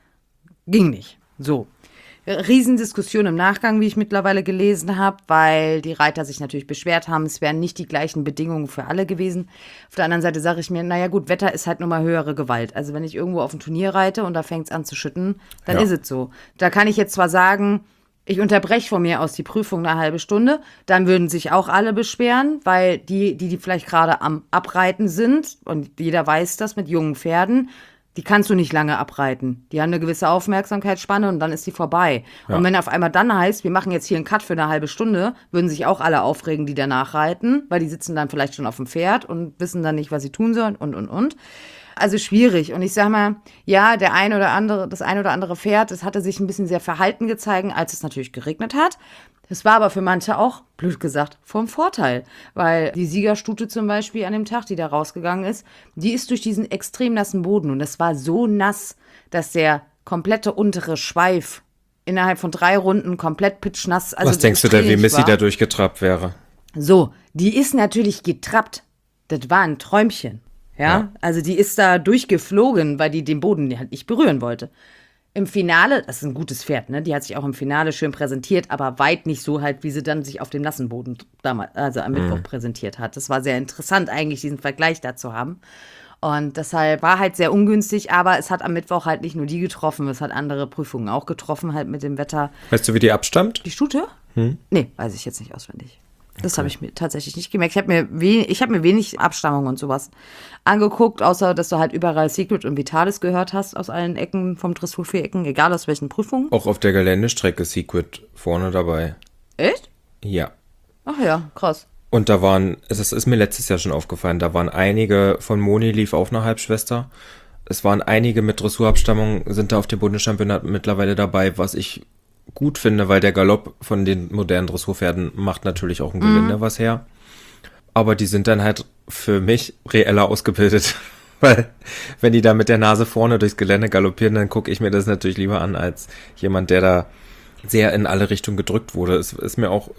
ging nicht. So. Riesendiskussion im Nachgang, wie ich mittlerweile gelesen habe, weil die Reiter sich natürlich beschwert haben, es wären nicht die gleichen Bedingungen für alle gewesen. Auf der anderen Seite sage ich mir, naja gut, Wetter ist halt nun mal höhere Gewalt. Also wenn ich irgendwo auf ein Turnier reite und da fängt es an zu schütten, dann ist es so. Da kann ich jetzt zwar sagen, ich unterbreche von mir aus die Prüfung eine halbe Stunde, dann würden sich auch alle beschweren, weil die vielleicht gerade am Abreiten sind und jeder weiß das mit jungen Pferden, die kannst du nicht lange abreiten. Die haben eine gewisse Aufmerksamkeitsspanne und dann ist die vorbei. Ja. Und wenn auf einmal dann heißt, wir machen jetzt hier einen Cut für eine halbe Stunde, würden sich auch alle aufregen, die danach reiten, weil die sitzen dann vielleicht schon auf dem Pferd und wissen dann nicht, was sie tun sollen und. Also schwierig. Und ich sag mal, ja, das ein oder andere Pferd, das hatte sich ein bisschen sehr verhalten gezeigt, als es natürlich geregnet hat. Das war aber für manche auch, blöd gesagt, vom Vorteil. Weil die Siegerstute zum Beispiel an dem Tag, die da rausgegangen ist, die ist durch diesen extrem nassen Boden. Und es war so nass, dass der komplette untere Schweif innerhalb von 3 Runden komplett pitschnass. Also was denkst du da, wie Missy da durchgetrappt wäre? So, die ist natürlich getrappt. Das war ein Träumchen. Ja, also die ist da durchgeflogen, weil die den Boden halt nicht berühren wollte. Im Finale, das ist ein gutes Pferd, ne? Die hat sich auch im Finale schön präsentiert, aber weit nicht so halt, wie sie dann sich auf dem nassen Boden damals, also am Mittwoch präsentiert hat. Das war sehr interessant eigentlich, diesen Vergleich da zu haben. Und deshalb war halt sehr ungünstig, aber es hat am Mittwoch halt nicht nur die getroffen, es hat andere Prüfungen auch getroffen, halt mit dem Wetter. Weißt du, wie die abstammt? Die Stute? Nee, weiß ich jetzt nicht auswendig. Das habe ich mir tatsächlich nicht gemerkt. Ich hab mir wenig Abstammung und sowas angeguckt, außer dass du halt überall Secret und Vitalis gehört hast aus allen Ecken vom Dressur-Vierecken, egal aus welchen Prüfungen. Auch auf der Geländestrecke Secret vorne dabei. Echt? Ja. Ach ja, krass. Und da waren, es ist mir letztes Jahr schon aufgefallen, da waren einige, von Moni lief auch eine Halbschwester. Es waren einige mit Dressurabstammung, sind da auf dem Bundeschampionat mittlerweile dabei, was ich gut finde, weil der Galopp von den modernen Dressurpferden macht natürlich auch im Gelände was her. Aber die sind dann halt für mich reeller ausgebildet. Weil wenn die da mit der Nase vorne durchs Gelände galoppieren, dann gucke ich mir das natürlich lieber an, als jemand, der da sehr in alle Richtungen gedrückt wurde. Es ist mir auch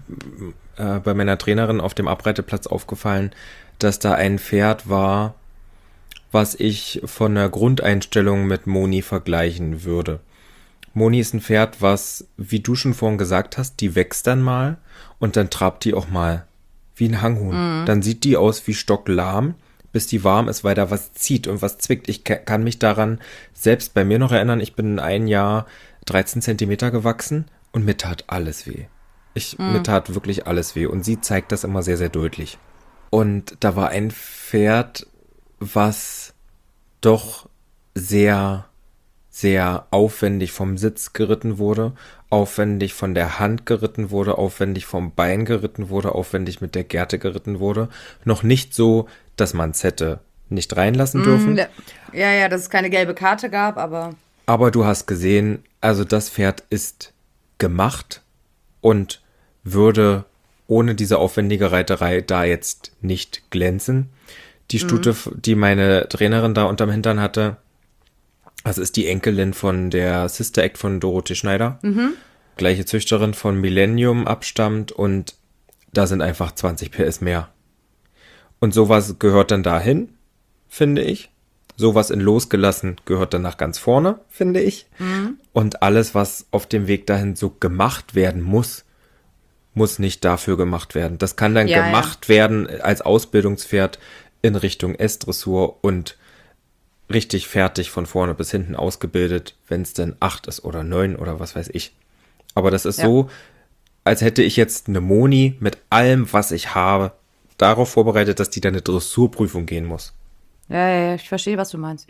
bei meiner Trainerin auf dem Abreiteplatz aufgefallen, dass da ein Pferd war, was ich von der Grundeinstellung mit Moni vergleichen würde. Moni ist ein Pferd, was, wie du schon vorhin gesagt hast, die wächst dann mal und dann trabt die auch mal wie ein Hanghuhn. Dann sieht die aus wie stocklahm, bis die warm ist, weil da was zieht und was zwickt. Ich kann mich daran selbst bei mir noch erinnern, ich bin in einem Jahr 13 Zentimeter gewachsen und mir tat alles weh. Mir tat wirklich alles weh und sie zeigt das immer sehr, sehr deutlich. Und da war ein Pferd, was doch sehr, sehr aufwendig vom Sitz geritten wurde, aufwendig von der Hand geritten wurde, aufwendig vom Bein geritten wurde, aufwendig mit der Gerte geritten wurde. Noch nicht so, dass man es hätte nicht reinlassen dürfen. Ja, dass es keine gelbe Karte gab, aber... Aber du hast gesehen, also das Pferd ist gemacht und würde ohne diese aufwendige Reiterei da jetzt nicht glänzen. Die Stute, die meine Trainerin da unterm Hintern hatte, das ist die Enkelin von der Sister Act von Dorothee Schneider. Gleiche Züchterin von Millennium abstammt und da sind einfach 20 PS mehr. Und sowas gehört dann dahin, finde ich. Sowas in losgelassen gehört dann nach ganz vorne, finde ich. Und alles, was auf dem Weg dahin so gemacht werden muss, muss nicht dafür gemacht werden. Das kann dann gemacht werden als Ausbildungspferd in Richtung S-Dressur und richtig fertig von vorne bis hinten ausgebildet, wenn es denn 8 ist oder 9 oder was weiß ich. Aber das ist so, als hätte ich jetzt eine Moni mit allem, was ich habe, darauf vorbereitet, dass die dann eine Dressurprüfung gehen muss. Ja, ich verstehe, was du meinst.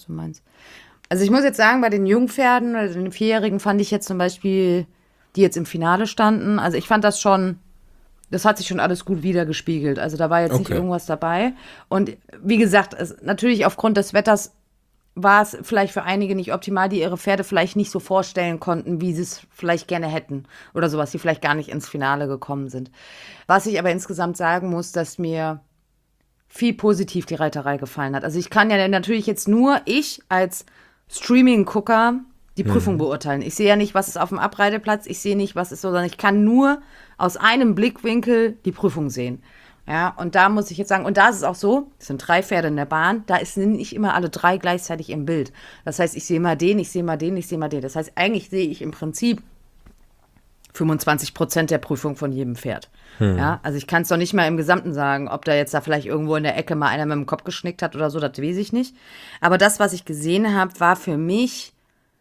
Also ich muss jetzt sagen, bei den Jungpferden, also den 4-Jährigen fand ich jetzt zum Beispiel, die jetzt im Finale standen, also ich fand das schon, das hat sich schon alles gut wiedergespiegelt. Also da war jetzt nicht irgendwas dabei. Und wie gesagt, natürlich aufgrund des Wetters war es vielleicht für einige nicht optimal, die ihre Pferde vielleicht nicht so vorstellen konnten, wie sie es vielleicht gerne hätten oder sowas, die vielleicht gar nicht ins Finale gekommen sind. Was ich aber insgesamt sagen muss, dass mir viel positiv die Reiterei gefallen hat. Also ich kann ja natürlich jetzt nur ich als Streaming-Gucker die Prüfung beurteilen. Ich sehe ja nicht, was ist auf dem Abreiteplatz, ich sehe nicht, was ist so, sondern ich kann nur aus einem Blickwinkel die Prüfung sehen. Ja, und da muss ich jetzt sagen, und da ist es auch so, es sind 3 Pferde in der Bahn, da sind nicht immer alle 3 gleichzeitig im Bild. Das heißt, ich sehe mal den, ich sehe mal den, ich sehe mal den. Das heißt, eigentlich sehe ich im Prinzip 25% der Prüfung von jedem Pferd. Ja, also ich kann es doch nicht mal im Gesamten sagen, ob da jetzt da vielleicht irgendwo in der Ecke mal einer mit dem Kopf geschnickt hat oder so, das weiß ich nicht. Aber das, was ich gesehen habe, war für mich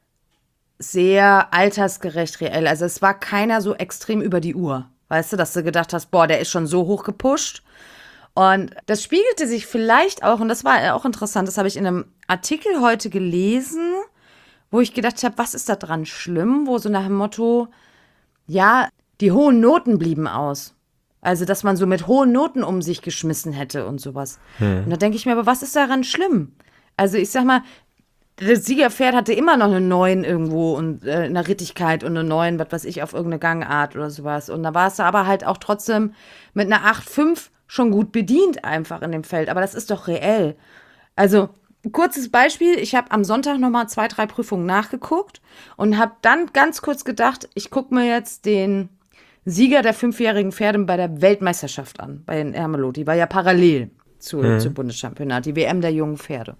sehr altersgerecht reell. Also es war keiner so extrem über die Uhr. Weißt du, dass du gedacht hast, boah, der ist schon so hoch gepusht. Und das spiegelte sich vielleicht auch, und das war auch interessant, das habe ich in einem Artikel heute gelesen, wo ich gedacht habe, was ist da dran schlimm? Wo so nach dem Motto, ja, die hohen Noten blieben aus. Also, dass man so mit hohen Noten um sich geschmissen hätte und sowas. Und da denke ich mir, aber was ist daran schlimm? Also, ich sag mal, das Siegerpferd hatte immer noch eine 9 irgendwo und in der Rittigkeit und eine 9, was weiß ich, auf irgendeine Gangart oder sowas. Und da war es aber halt auch trotzdem mit einer 8,5 schon gut bedient einfach in dem Feld. Aber das ist doch reell. Also, kurzes Beispiel, ich habe am Sonntag nochmal 2, 3 Prüfungen nachgeguckt und habe dann ganz kurz gedacht, ich gucke mir jetzt den Sieger der 5-jährigen Pferde bei der Weltmeisterschaft an, bei den Ermelo. Die war ja parallel zum Bundeschampionat, die WM der jungen Pferde.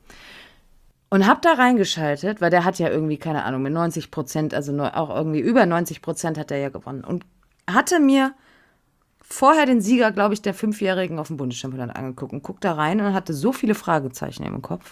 Und hab da reingeschaltet, weil der hat ja irgendwie, keine Ahnung, mit 90%, also auch irgendwie über 90% hat er ja gewonnen. Und hatte mir vorher den Sieger, glaube ich, der 5-jährigen auf dem Bundeschampionat angeguckt und guckt da rein und hatte so viele Fragezeichen im Kopf.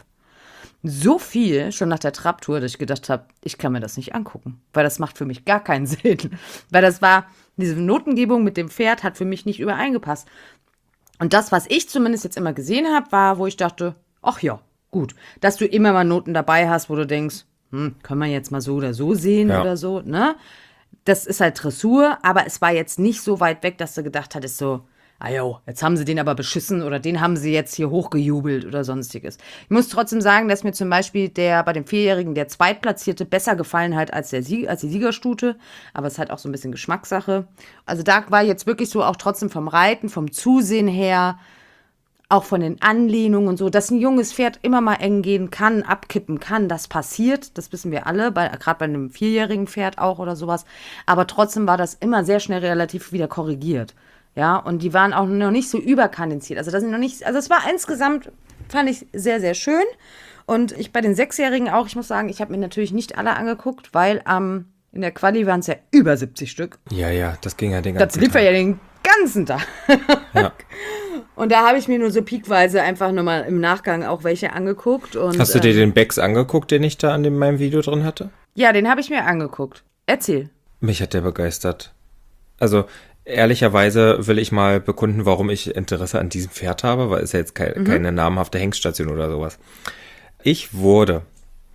So viel, schon nach der Trabtour, dass ich gedacht habe, ich kann mir das nicht angucken, weil das macht für mich gar keinen Sinn. Weil das war, diese Notengebung mit dem Pferd hat für mich nicht übereingepasst. Und das, was ich zumindest jetzt immer gesehen habe, war, wo ich dachte, ach ja, gut, dass du immer mal Noten dabei hast, wo du denkst, können wir jetzt mal so oder so sehen oder so, ne? Das ist halt Dressur, aber es war jetzt nicht so weit weg, dass du gedacht hattest so, jetzt haben sie den aber beschissen oder den haben sie jetzt hier hochgejubelt oder sonstiges. Ich muss trotzdem sagen, dass mir zum Beispiel bei dem 4-Jährigen der Zweitplatzierte besser gefallen hat als die Siegerstute, aber es ist halt auch so ein bisschen Geschmackssache. Also da war jetzt wirklich so auch trotzdem vom Reiten, vom Zusehen her, auch von den Anlehnungen und so, dass ein junges Pferd immer mal eng gehen kann, abkippen kann, das passiert, das wissen wir alle, gerade bei einem 4-jährigen Pferd auch oder sowas, aber trotzdem war das immer sehr schnell relativ wieder korrigiert, ja, und die waren auch noch nicht so überkandenziert, also das sind noch nicht, also es war insgesamt, fand ich sehr, sehr schön und ich bei den 6-Jährigen auch, ich muss sagen, ich habe mir natürlich nicht alle angeguckt, weil in der Quali waren es ja über 70 Stück. Ja, das ging ja den ganzen Tag. Das lief ja den ganzen Tag. Ja. Und da habe ich mir nur so piekweise einfach nochmal im Nachgang auch welche angeguckt. Und, hast du dir den Becks angeguckt, den ich da in meinem Video drin hatte? Ja, den habe ich mir angeguckt. Erzähl. Mich hat der begeistert. Also ehrlicherweise will ich mal bekunden, warum ich Interesse an diesem Pferd habe, weil es ja jetzt keine namhafte Hengststation oder sowas. Ich wurde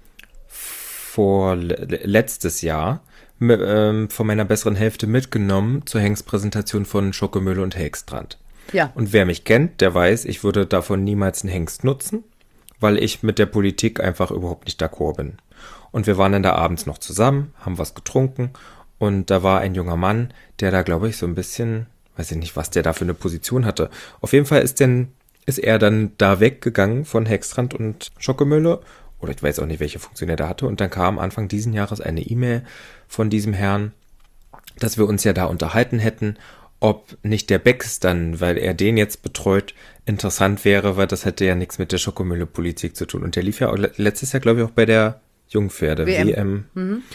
letztes Jahr von meiner besseren Hälfte mitgenommen zur Hengstpräsentation von Schokomühle und Hextrand. Ja. Und wer mich kennt, der weiß, ich würde davon niemals einen Hengst nutzen, weil ich mit der Politik einfach überhaupt nicht d'accord bin. Und wir waren dann da abends noch zusammen, haben was getrunken und da war ein junger Mann, der da, glaube ich, so ein bisschen, weiß ich nicht, was der da für eine Position hatte. Auf jeden Fall ist er dann da weggegangen von Hextrand und Schokomühle. Oder ich weiß auch nicht, welche Funktion er da hatte. Und dann kam Anfang diesen Jahres eine E-Mail von diesem Herrn, dass wir uns ja da unterhalten hätten, ob nicht der Becks dann, weil er den jetzt betreut, interessant wäre, weil das hätte ja nichts mit der Schokomühle-Politik zu tun. Und der lief ja auch letztes Jahr, glaube ich, auch bei der Jungpferde-WM.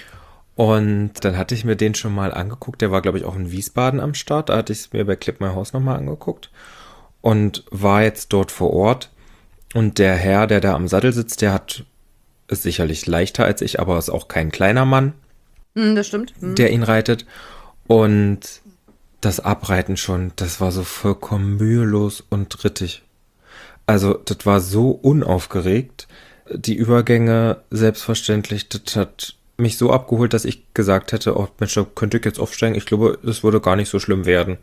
Und dann hatte ich mir den schon mal angeguckt. Der war, glaube ich, auch in Wiesbaden am Start. Da hatte ich es mir bei Clip My House nochmal angeguckt. Und war jetzt dort vor Ort. Und der Herr, der da am Sattel sitzt, ist sicherlich leichter als ich, aber ist auch kein kleiner Mann. Das stimmt. Der ihn reitet. Und das Abreiten schon, das war so vollkommen mühelos und rittig. Also, das war so unaufgeregt. Die Übergänge, selbstverständlich, das hat mich so abgeholt, dass ich gesagt hätte, oh Mensch, da könnte ich jetzt aufsteigen. Ich glaube, es würde gar nicht so schlimm werden.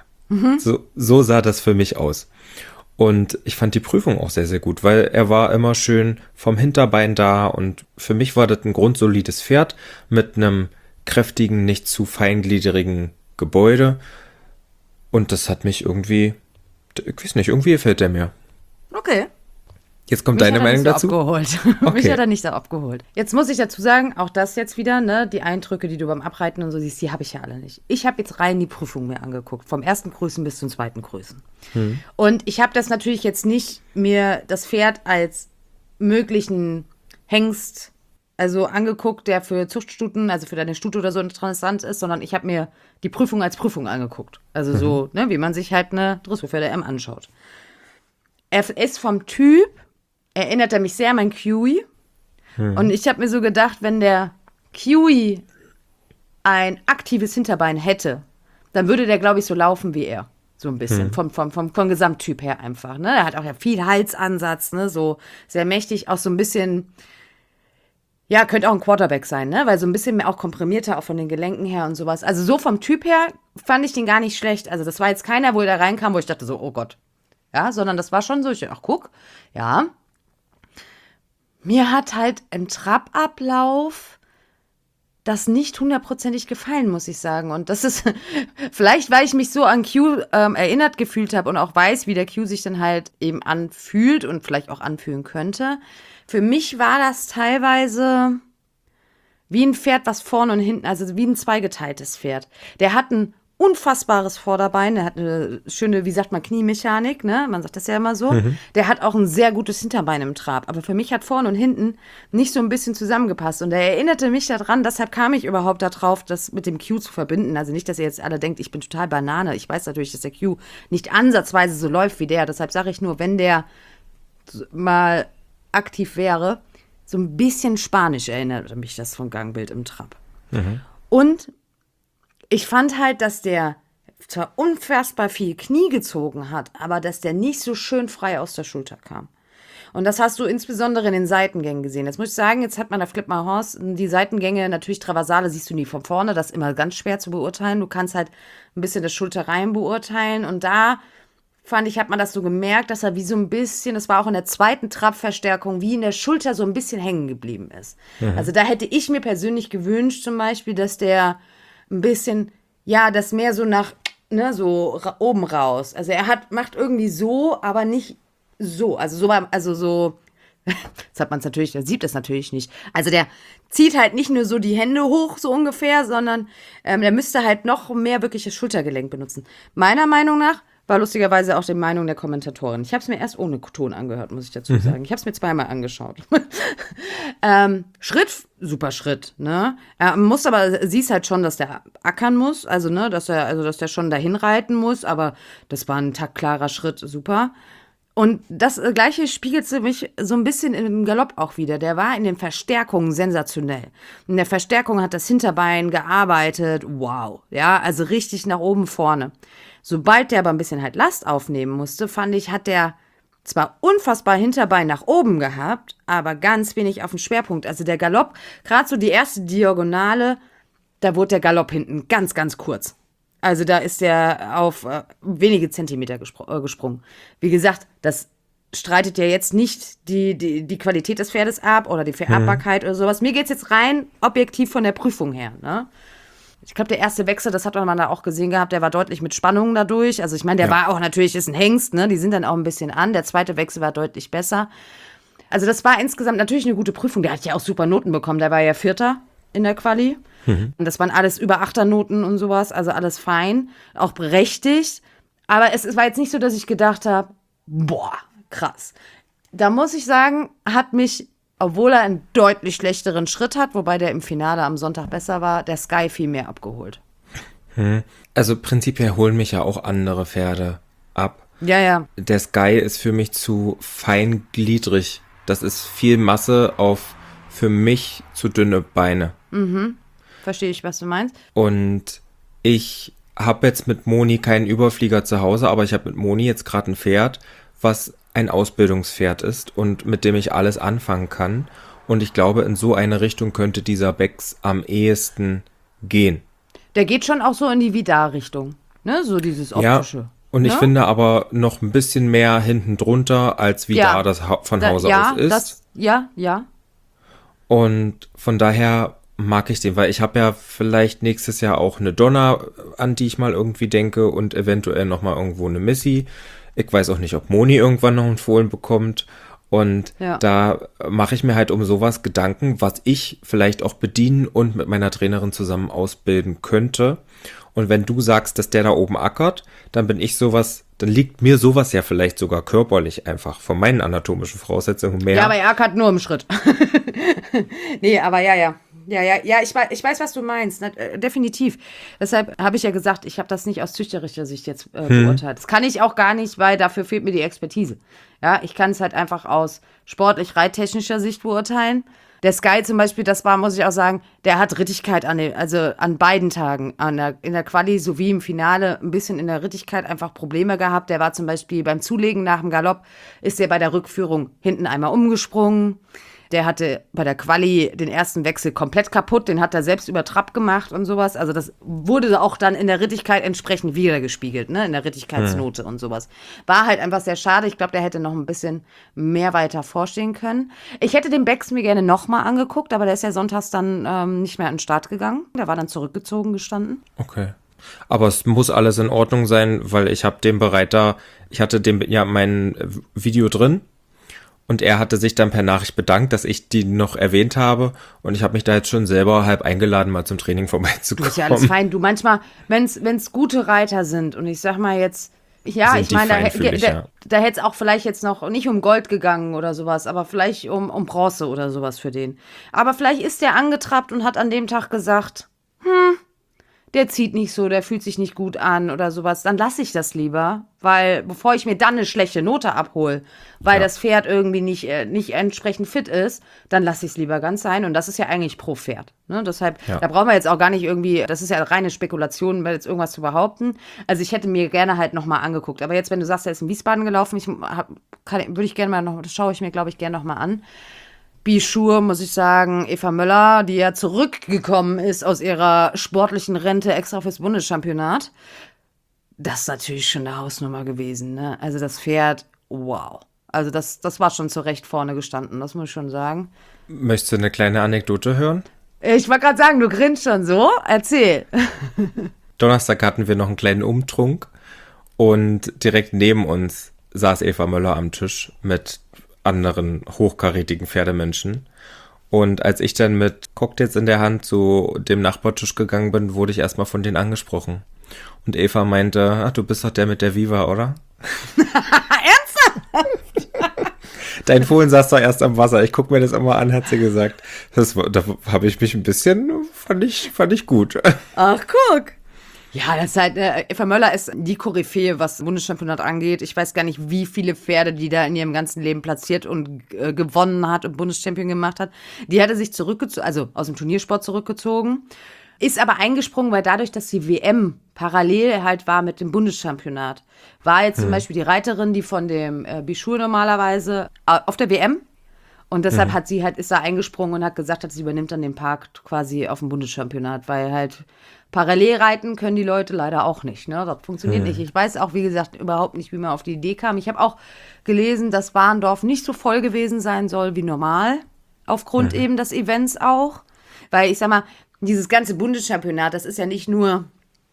So sah das für mich aus. Und ich fand die Prüfung auch sehr, sehr gut, weil er war immer schön vom Hinterbein da und für mich war das ein grundsolides Pferd mit einem kräftigen, nicht zu feingliedrigen Gebäude und das hat mich irgendwie, ich weiß nicht, irgendwie gefällt der mir. Okay. Jetzt kommt deine Meinung dazu? Mich hat er nicht so abgeholt. Jetzt muss ich dazu sagen, auch das jetzt wieder, ne, die Eindrücke, die du beim Abreiten und so siehst, die habe ich ja alle nicht. Ich habe jetzt rein die Prüfung mir angeguckt, vom ersten Größen bis zum zweiten Größen. Und ich habe das natürlich jetzt nicht mir das Pferd als möglichen Hengst also angeguckt, der für Zuchtstuten, also für deine Stute oder so interessant ist, sondern ich habe mir die Prüfung als Prüfung angeguckt. Also so, ne, wie man sich halt eine Dressurpferde-M anschaut. Er ist vom Typ, erinnert er mich sehr an meinen Kiwi. Und ich habe mir so gedacht, wenn der Kiwi ein aktives Hinterbein hätte, dann würde der, glaube ich, so laufen wie er. So ein bisschen, vom Gesamttyp her einfach. Ne? Er hat auch ja viel Halsansatz, ne? So sehr mächtig, auch so ein bisschen, ja, könnte auch ein Quarterback sein, ne? Weil so ein bisschen mehr auch komprimierter, auch von den Gelenken her und sowas. Also so vom Typ her fand ich den gar nicht schlecht. Also das war jetzt keiner, wo er da reinkam, wo ich dachte so, oh Gott. Ja, sondern das war schon so, ich dachte, ach guck, ja. Mir hat halt im Trabablauf das nicht hundertprozentig gefallen, muss ich sagen. Und das ist vielleicht, weil ich mich so an Q erinnert gefühlt habe und auch weiß, wie der Q sich dann halt eben anfühlt und vielleicht auch anfühlen könnte. Für mich war das teilweise wie ein Pferd, was vorne und hinten, also wie ein zweigeteiltes Pferd. Der hat ein unfassbares Vorderbein, der hat eine schöne, wie sagt man, Kniemechanik, ne? Man sagt das ja immer so. Der hat auch ein sehr gutes Hinterbein im Trab. Aber für mich hat vorne und hinten nicht so ein bisschen zusammengepasst. Und er erinnerte mich daran, deshalb kam ich überhaupt darauf, das mit dem Q zu verbinden. Also nicht, dass ihr jetzt alle denkt, ich bin total Banane. Ich weiß natürlich, dass der Q nicht ansatzweise so läuft wie der. Deshalb sage ich nur, wenn der mal aktiv wäre, so ein bisschen Spanisch erinnerte mich das vom Gangbild im Trab. Und ich fand halt, dass der zwar unfassbar viel Knie gezogen hat, aber dass der nicht so schön frei aus der Schulter kam. Und das hast du insbesondere in den Seitengängen gesehen. Jetzt muss ich sagen, jetzt hat man auf Clip My Horse die Seitengänge, natürlich Traversale siehst du nie von vorne, das ist immer ganz schwer zu beurteilen. Du kannst halt ein bisschen das Schulterreihen beurteilen und da fand ich, hat man das so gemerkt, dass er wie so ein bisschen, das war auch in der zweiten Trabverstärkung, wie in der Schulter so ein bisschen hängen geblieben ist. Also da hätte ich mir persönlich gewünscht zum Beispiel, dass der ein bisschen, ja, das mehr so nach, ne, so oben raus. Also er macht irgendwie so, aber nicht so. Also so, das hat man es natürlich, der sieht das natürlich nicht. Also der zieht halt nicht nur so die Hände hoch, so ungefähr, sondern der müsste halt noch mehr wirklich das Schultergelenk benutzen. Meiner Meinung nach war lustigerweise auch die Meinung der Kommentatorin. Ich habe es mir erst ohne Ton angehört, muss ich dazu sagen. Ich habe es mir zweimal angeschaut. Schritt, super Schritt, ne? Er muss aber, siehst halt schon, dass der ackern muss, also, ne, dass der schon dahin reiten muss, aber das war ein taktklarer Schritt, super. Und das Gleiche spiegelte mich so ein bisschen im Galopp auch wieder. Der war in den Verstärkungen sensationell. In der Verstärkung hat das Hinterbein gearbeitet, wow, ja, also richtig nach oben vorne. Sobald der aber ein bisschen halt Last aufnehmen musste, fand ich, hat der zwar unfassbar Hinterbein nach oben gehabt, aber ganz wenig auf den Schwerpunkt. Also der Galopp, gerade so die erste Diagonale, da wurde der Galopp hinten ganz, ganz kurz. Also da ist der auf wenige Zentimeter gesprungen. Wie gesagt, das streitet ja jetzt nicht die Qualität des Pferdes ab oder die Vererbbarkeit oder sowas. Mir geht's jetzt rein objektiv von der Prüfung her, ne? Ich glaube, der erste Wechsel, das hat man da auch gesehen gehabt, der war deutlich mit Spannungen dadurch. Also ich meine, der war auch natürlich, ist ein Hengst, ne? Die sind dann auch ein bisschen an. Der zweite Wechsel war deutlich besser. Also das war insgesamt natürlich eine gute Prüfung. Der hat ja auch super Noten bekommen. Der war ja Vierter in der Quali. Und das waren alles über Achternoten und sowas. Also alles fein, auch berechtigt. Aber es war jetzt nicht so, dass ich gedacht habe, boah, krass. Da muss ich sagen, hat mich, obwohl er einen deutlich schlechteren Schritt hat, wobei der im Finale am Sonntag besser war, der Sky viel mehr abgeholt. Also prinzipiell holen mich ja auch andere Pferde ab. Ja. Der Sky ist für mich zu feingliedrig. Das ist viel Masse auf für mich zu dünne Beine. Verstehe ich, was du meinst. Und ich habe jetzt mit Moni keinen Überflieger zu Hause, aber ich habe mit Moni jetzt gerade ein Pferd, was ein Ausbildungspferd ist und mit dem ich alles anfangen kann. Und ich glaube, in so eine Richtung könnte dieser Becks am ehesten gehen. Der geht schon auch so in die Vidar-Richtung, ne? So dieses optische. Ja, und ich finde aber noch ein bisschen mehr hinten drunter, als Vidar das von Hause aus ist. Ja. Und von daher mag ich den, weil ich habe ja vielleicht nächstes Jahr auch eine Donna, an die ich mal irgendwie denke und eventuell nochmal irgendwo eine Missy. Ich weiß auch nicht, ob Moni irgendwann noch einen Fohlen bekommt. Und da mache ich mir halt um sowas Gedanken, was ich vielleicht auch bedienen und mit meiner Trainerin zusammen ausbilden könnte. Und wenn du sagst, dass der da oben ackert, dann dann liegt mir sowas ja vielleicht sogar körperlich einfach von meinen anatomischen Voraussetzungen mehr. Ja, aber er ackert nur im Schritt. Nee, aber ja, ich weiß, was du meinst, ne? Definitiv. Deshalb habe ich ja gesagt, ich habe das nicht aus züchterischer Sicht jetzt beurteilt. Das kann ich auch gar nicht, weil dafür fehlt mir die Expertise. Ja, ich kann es halt einfach aus sportlich-reittechnischer Sicht beurteilen. Der Sky zum Beispiel, das war, muss ich auch sagen, der hat Rittigkeit an beiden Tagen, in der Quali sowie im Finale ein bisschen in der Rittigkeit einfach Probleme gehabt. Der war zum Beispiel beim Zulegen nach dem Galopp, ist der bei der Rückführung hinten einmal umgesprungen. Der hatte bei der Quali den ersten Wechsel komplett kaputt, den hat er selbst über Trab gemacht und sowas. Also das wurde auch dann in der Rittigkeit entsprechend wiedergespiegelt, ne? In der Rittigkeitsnote und sowas. War halt einfach sehr schade. Ich glaube, der hätte noch ein bisschen mehr weiter vorstehen können. Ich hätte den Becks mir gerne nochmal angeguckt, aber der ist ja sonntags dann nicht mehr an den Start gegangen. Der war dann zurückgezogen gestanden. Okay. Aber es muss alles in Ordnung sein, weil ich habe ich hatte dem ja mein Video drin. Und er hatte sich dann per Nachricht bedankt, dass ich die noch erwähnt habe. Und ich habe mich da jetzt schon selber halb eingeladen, mal zum Training vorbeizukommen. Ist ja alles fein. Du manchmal, wenn's gute Reiter sind und ich sag mal jetzt, ja, ich meine, da hätte es auch vielleicht jetzt noch nicht um Gold gegangen oder sowas, aber vielleicht um Bronze oder sowas für den. Aber vielleicht ist der angetrabt und hat an dem Tag gesagt, der zieht nicht so, der fühlt sich nicht gut an oder sowas, dann lasse ich das lieber, weil bevor ich mir dann eine schlechte Note abhole, weil das Pferd irgendwie nicht entsprechend fit ist, dann lasse ich es lieber ganz sein und das ist ja eigentlich pro Pferd. Ne? Deshalb, da brauchen wir jetzt auch gar nicht irgendwie, das ist ja reine Spekulation, jetzt irgendwas zu behaupten. Also ich hätte mir gerne halt nochmal angeguckt, aber jetzt, wenn du sagst, er ist in Wiesbaden gelaufen, das schaue ich mir, glaube ich, gerne nochmal an. Bischur, muss ich sagen, Eva Möller, die ja zurückgekommen ist aus ihrer sportlichen Rente extra fürs Bundeschampionat. Das ist natürlich schon eine Hausnummer gewesen, ne? Also das Pferd, wow. Also das war schon zu Recht vorne gestanden, das muss ich schon sagen. Möchtest du eine kleine Anekdote hören? Ich wollte gerade sagen, du grinst schon so. Erzähl. Donnerstag hatten wir noch einen kleinen Umtrunk und direkt neben uns saß Eva Möller am Tisch mit anderen hochkarätigen Pferdemenschen. Und als ich dann mit Cocktails in der Hand zu dem Nachbartisch gegangen bin, wurde ich erstmal von denen angesprochen. Und Eva meinte, du bist doch der mit der Viva, oder? Ernsthaft? Dein Fohlen saß doch erst am Wasser. Ich guck mir das immer an, hat sie gesagt. Da habe ich mich ein bisschen, fand ich gut. Ach, guck. Ja, das ist halt, Eva Möller ist die Koryphäe, was Bundeschampionat angeht. Ich weiß gar nicht, wie viele Pferde die da in ihrem ganzen Leben platziert und gewonnen hat und Bundeschampion gemacht hat. Die hatte sich zurückgezogen, also aus dem Turniersport zurückgezogen. Ist aber eingesprungen, weil dadurch, dass die WM parallel halt war mit dem Bundeschampionat, war jetzt zum Beispiel die Reiterin, die von dem Bichur normalerweise auf der WM. Und deshalb ist da eingesprungen und hat gesagt, sie übernimmt dann den Park quasi auf dem Bundeschampionat, weil halt parallel reiten können die Leute leider auch nicht. Ne? Das funktioniert nicht. Ich weiß auch, wie gesagt, überhaupt nicht, wie man auf die Idee kam. Ich habe auch gelesen, dass Warndorf nicht so voll gewesen sein soll wie normal, aufgrund eben des Events auch. Weil ich sag mal, dieses ganze Bundeschampionat, das ist ja nicht nur,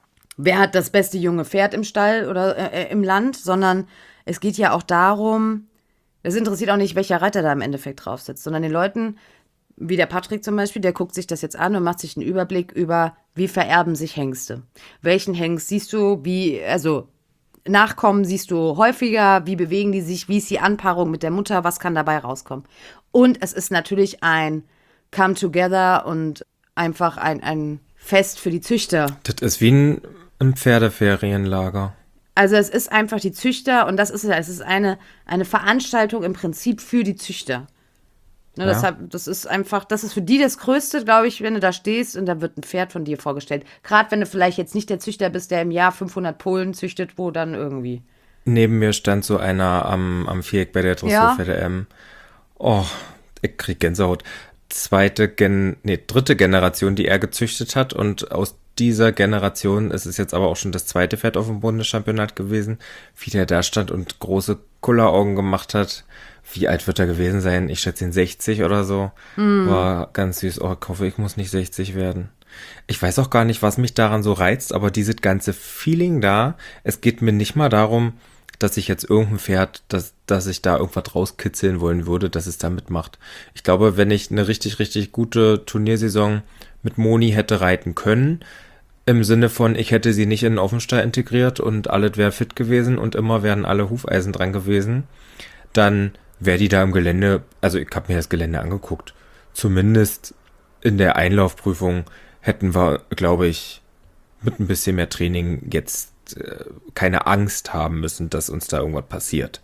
wer hat das beste junge Pferd im Stall oder im Land, sondern es geht ja auch darum, es interessiert auch nicht, welcher Reiter da im Endeffekt drauf sitzt, sondern den Leuten, wie der Patrick zum Beispiel, der guckt sich das jetzt an und macht sich einen Überblick über, wie vererben sich Hengste. Welchen Hengst siehst du, also Nachkommen siehst du häufiger, wie bewegen die sich, wie ist die Anpaarung mit der Mutter, was kann dabei rauskommen. Und es ist natürlich ein Come Together und einfach ein Fest für die Züchter. Das ist wie ein Pferdeferienlager. Also es ist einfach die Züchter und es ist eine Veranstaltung im Prinzip für die Züchter. Ne, Ja. Deshalb, das ist für die das Größte, glaube ich, wenn du da stehst und da wird ein Pferd von dir vorgestellt. Gerade wenn du vielleicht jetzt nicht der Züchter bist, der im Jahr 500 Polen züchtet, wo dann irgendwie. Neben mir stand so einer am Viereck bei der Dressurpferde-M. Oh, ich krieg Gänsehaut. Dritte Generation, die er gezüchtet hat, und aus dieser Generation ist es jetzt aber auch schon das zweite Pferd auf dem Bundeschampionat gewesen, wie der da stand und große Kulleraugen gemacht hat. Wie alt wird er gewesen sein? Ich schätze ihn 60 oder so. War ganz süß. Oh, ich hoffe, ich muss nicht 60 werden. Ich weiß auch gar nicht, was mich daran so reizt, aber dieses ganze Feeling da, es geht mir nicht mal darum, dass ich jetzt irgendein Pferd, dass ich da irgendwas rauskitzeln wollen würde, dass es da mitmacht. Ich glaube, wenn ich eine richtig, richtig gute Turniersaison mit Moni hätte reiten können, im Sinne von, ich hätte sie nicht in den Offenstall integriert und alles wäre fit gewesen und immer wären alle Hufeisen dran gewesen, dann wäre die da im Gelände, also ich habe mir das Gelände angeguckt, zumindest in der Einlaufprüfung hätten wir, glaube ich, mit ein bisschen mehr Training jetzt keine Angst haben müssen, dass uns da irgendwas passiert.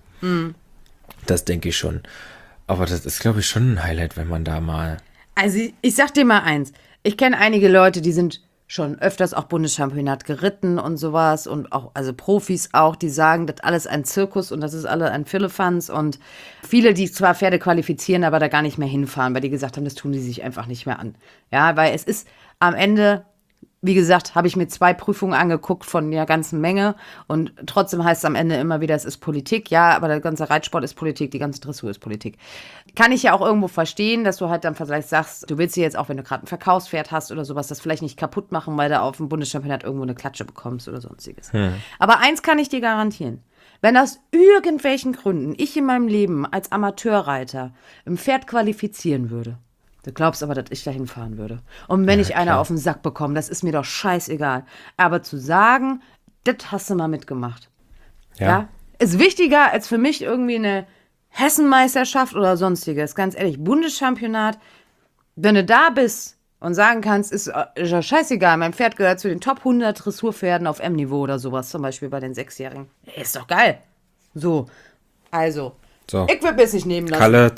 Das denke ich schon. Aber das ist, glaube ich, schon ein Highlight, wenn man da mal... Also ich sag dir mal eins, ich kenne einige Leute, die sind schon öfters auch Bundeschampionat geritten und sowas und auch, also Profis auch, die sagen, das alles ein Zirkus und das ist alle ein Firlefanz und viele, die zwar Pferde qualifizieren, aber da gar nicht mehr hinfahren, weil die gesagt haben, das tun die sich einfach nicht mehr an. Ja, weil es ist am Ende, wie gesagt, habe ich mir 2 Prüfungen angeguckt von der ganzen Menge und trotzdem heißt es am Ende immer wieder, es ist Politik. Ja, aber der ganze Reitsport ist Politik, die ganze Dressur ist Politik. Kann ich ja auch irgendwo verstehen, dass du halt dann vielleicht sagst, du willst dir jetzt auch, wenn du gerade ein Verkaufspferd hast oder sowas, das vielleicht nicht kaputt machen, weil du auf dem Bundeschampionat irgendwo eine Klatsche bekommst oder sonstiges. Aber eins kann ich dir garantieren. Wenn aus irgendwelchen Gründen ich in meinem Leben als Amateurreiter ein Pferd qualifizieren würde, du glaubst aber, dass ich da hinfahren würde. Und wenn ich einer auf den Sack bekomme, das ist mir doch scheißegal. Aber zu sagen, das hast du mal mitgemacht. Ja. Ist wichtiger als für mich irgendwie eine Hessenmeisterschaft oder sonstiges. Ganz ehrlich, Bundeschampionat, wenn du da bist und sagen kannst, ist ja scheißegal, mein Pferd gehört zu den Top 100 Dressurpferden auf M-Niveau oder sowas, zum Beispiel bei den 6-Jährigen. Ist doch geil. So, also... So. Ich würde mir es nicht nehmen lassen. Kalle